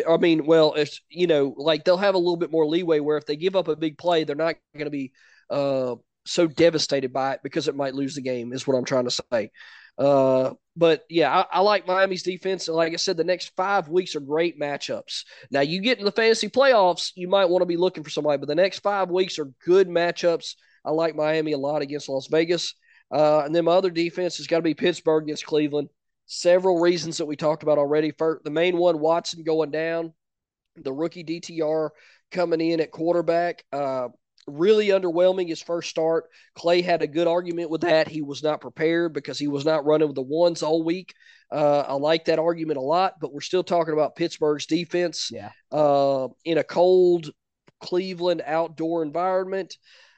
they'll have a little bit more leeway where if they give up a big play, they're not going to be so devastated by it because it might lose the game, is what I'm trying to say. But yeah, I like Miami's defense. And like I said, the next 5 weeks are great matchups. Now, you get in the fantasy playoffs, you might want to be looking for somebody, but the next 5 weeks are good matchups. I like Miami a lot against Las Vegas. And then my other defense has got to be Pittsburgh against Cleveland. Several reasons that we talked about already. First, the main one, Watson going down, the rookie DTR coming in at quarterback. Really underwhelming his first start. Clay had a good argument with that. He was not prepared because he was not running with the ones all week. I like that argument a lot, but we're still talking about Pittsburgh's defense in a cold Cleveland outdoor environment.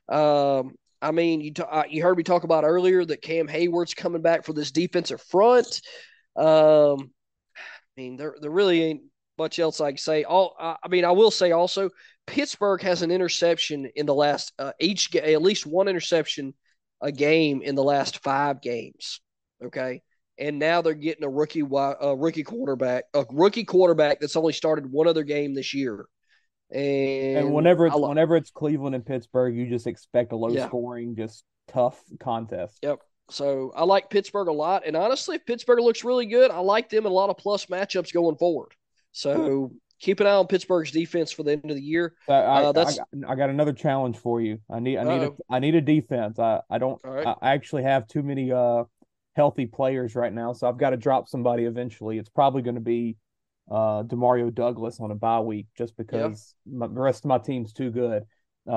I mean, you heard me talk about earlier that Cam Hayward's coming back for this defensive front. I mean, there really ain't much else I can say. I will say also, Pittsburgh has an interception in the last at least one interception a game in the last 5 games. Okay, and now they're getting a rookie quarterback that's only started one other game this year. And whenever it's Cleveland and Pittsburgh, you just expect a low scoring, just tough contest. Yep. So I like Pittsburgh a lot, and honestly, if Pittsburgh looks really good, I like them in a lot of plus matchups going forward. So keep an eye on Pittsburgh's defense for the end of the year. I got another challenge for you. I need a defense. I actually have too many healthy players right now, so I've got to drop somebody eventually. It's probably going to be Demario Douglas on a bye week just because the rest of my team's too good.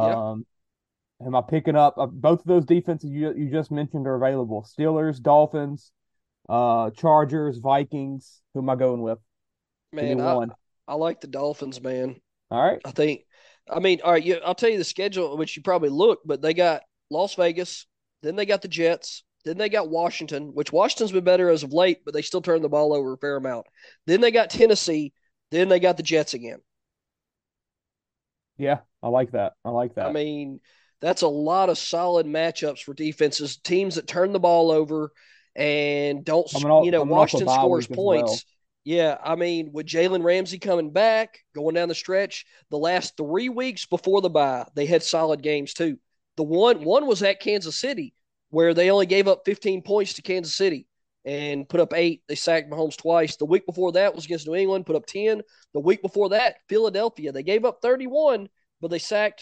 Am I picking up both of those defenses you just mentioned are available? Steelers, Dolphins, Chargers, Vikings. Who am I going with? Man, I like the Dolphins, man. All right. All right, I'll tell you the schedule, which you probably look, but they got Las Vegas, then they got the Jets, then they got Washington, which Washington's been better as of late, but they still turn the ball over a fair amount. Then they got Tennessee, then they got the Jets again. Yeah, I like that. I mean, that's a lot of solid matchups for defenses, teams that turn the ball over and don't, Washington scores points. Well. Yeah, I mean, with Jalen Ramsey coming back, going down the stretch, the last 3 weeks before the bye, they had solid games too. The one was at Kansas City, where they only gave up 15 points to Kansas City and put up 8. They sacked Mahomes twice. The week before that was against New England, put up 10. The week before that, Philadelphia, they gave up 31, but they sacked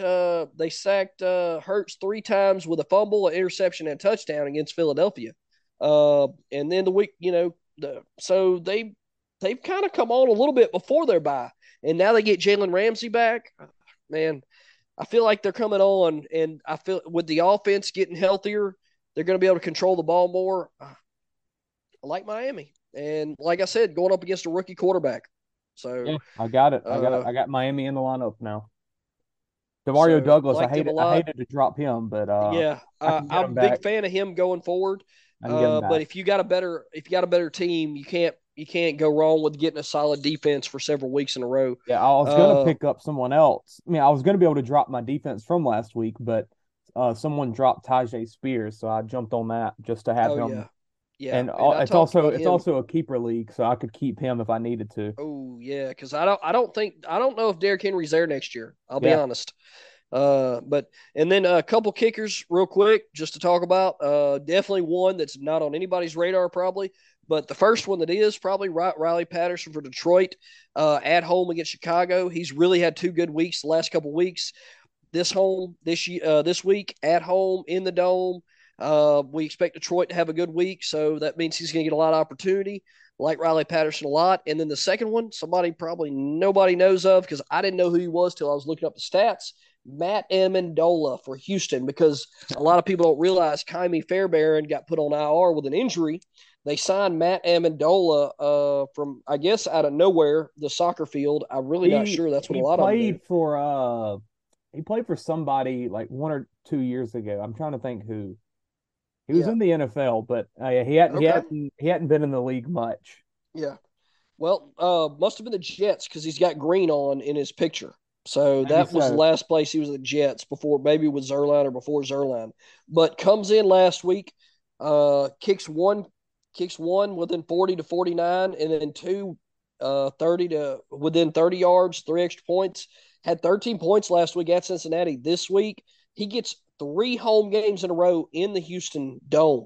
Hurts 3 times with a fumble, an interception, and a touchdown against Philadelphia. And then the week, so they've kind of come on a little bit before their bye, and now they get Jalen Ramsey back. Man, I feel like they're coming on, and I feel with the offense getting healthier, they're going to be able to control the ball more. I like Miami, and like I said, going up against a rookie quarterback. So yeah, I got it. I got Miami in the lineup now. Demario Douglas, I hated to drop him, but I'm a big fan of him going forward. But if you got a better team, you can't go wrong with getting a solid defense for several weeks in a row. Yeah, I was going to pick up someone else. I mean, I was going to be able to drop my defense from last week, but someone dropped Tyjae Spears, so I jumped on that just to have him. Yeah, and it's also a keeper league, so I could keep him if I needed to. Oh yeah, because I don't know if Derrick Henry's there next year. I'll be honest. And then a couple kickers real quick just to talk about. Definitely one that's not on anybody's radar probably, but the first one that is probably Riley Patterson for Detroit at home against Chicago. He's really had 2 good weeks the last couple weeks. This week at home in the Dome. We expect Detroit to have a good week, so that means he's going to get a lot of opportunity. Like Riley Patterson a lot. And then the second one, somebody probably nobody knows of because I didn't know who he was till I was looking up the stats. Matt Amendola for Houston, because a lot of people don't realize Kymie Fairbairn got put on IR with an injury. They signed Matt Amendola from, I guess, out of nowhere, the soccer field. I'm really not sure. That's what a lot of them do. He played for somebody like 1 or 2 years ago. I'm trying to think who. He was in the NFL, but he hadn't been in the league much. Yeah. Well, must have been the Jets because he's got green on in his picture. So that was the last place he was at the Jets before, maybe with Zerline or before Zerline. But comes in last week, kicks one within 40 to 49, and then 2 30 to within 30 yards, 3 extra points. Had 13 points last week at Cincinnati. This week, he gets 3 home games in a row in the Houston Dome.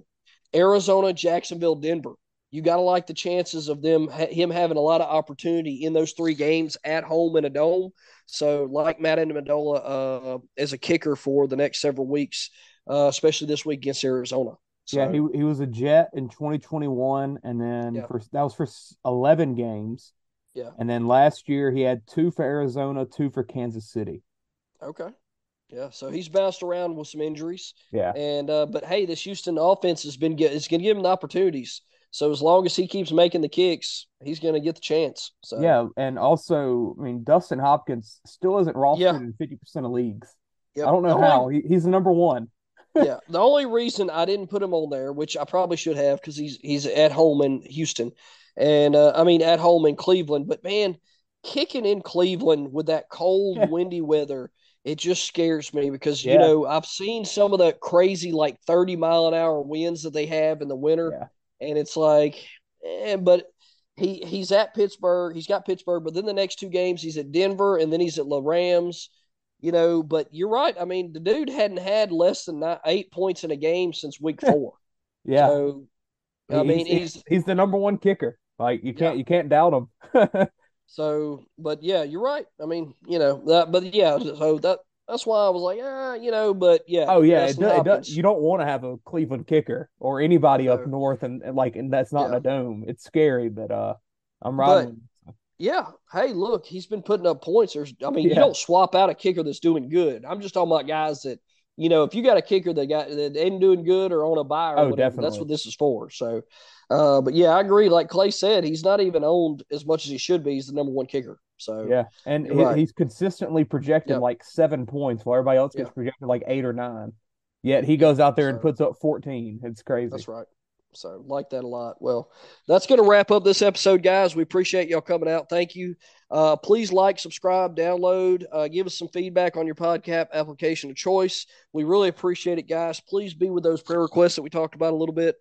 Arizona, Jacksonville, Denver. You got to like the chances of him having a lot of opportunity in those 3 games at home in a dome. So, like Matt Amendola as a kicker for the next several weeks, especially this week against Arizona. So, yeah, he was a Jet in 2021, and then that was for 11 games. Yeah. And then last year he had 2 for Arizona, 2 for Kansas City. Okay. Yeah, so he's bounced around with some injuries. Yeah. And but hey, this Houston offense is going to give him the opportunities. So as long as he keeps making the kicks, he's going to get the chance. So yeah, and also, I mean, Dustin Hopkins still isn't rostered in 50% of leagues. Yep. I don't know how. He's the number 1. Yeah, the only reason I didn't put him on there, which I probably should have, because he's at home in Houston, and at home in Cleveland. But man, kicking in Cleveland with that cold, windy weather, it just scares me because you know I've seen some of the crazy 30-mile-an-hour winds that they have in the winter, and it's like, but he's at Pittsburgh. He's got Pittsburgh, but then the next 2 games he's at Denver, and then he's at the Rams. You know, but you're right. I mean, the dude hadn't had less than 8 points in a game since week 4. Yeah. So, I mean, he's the number 1 kicker. Like you can't doubt him. So, but yeah, you're right. I mean, you know that, but yeah, so that's why I was like, but yeah. Oh yeah, it does. You don't want to have a Cleveland kicker or anybody up north, and that's not in a dome. It's scary, but I'm riding. Yeah. Hey, look, he's been putting up points. You don't swap out a kicker that's doing good. I'm just talking about guys that, if you got a kicker that ain't doing good or on a bye or whatever, definitely. That's what this is for. So, but yeah, I agree. Like Clay said, he's not even owned as much as he should be. He's the number 1 kicker. So yeah, and he's consistently projected 7 points while everybody else gets projected 8 or 9. Yet he goes out there and puts up 14. It's crazy. That's right. So like that a lot. Well, that's going to wrap up this episode, guys. We appreciate y'all coming out. Thank you. Please like, subscribe, download, give us some feedback on your podcast application of choice. We really appreciate it, guys. Please be with those prayer requests that we talked about a little bit,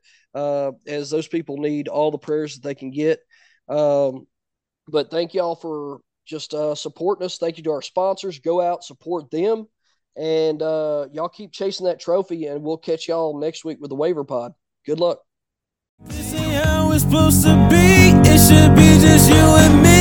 as those people need all the prayers that they can get. But thank y'all for just supporting us. Thank you to our sponsors. Go out, support them, and y'all keep chasing that trophy, and we'll catch y'all next week with the Waiver Pod. Good luck. This ain't how it's supposed to be. It should be just you and me.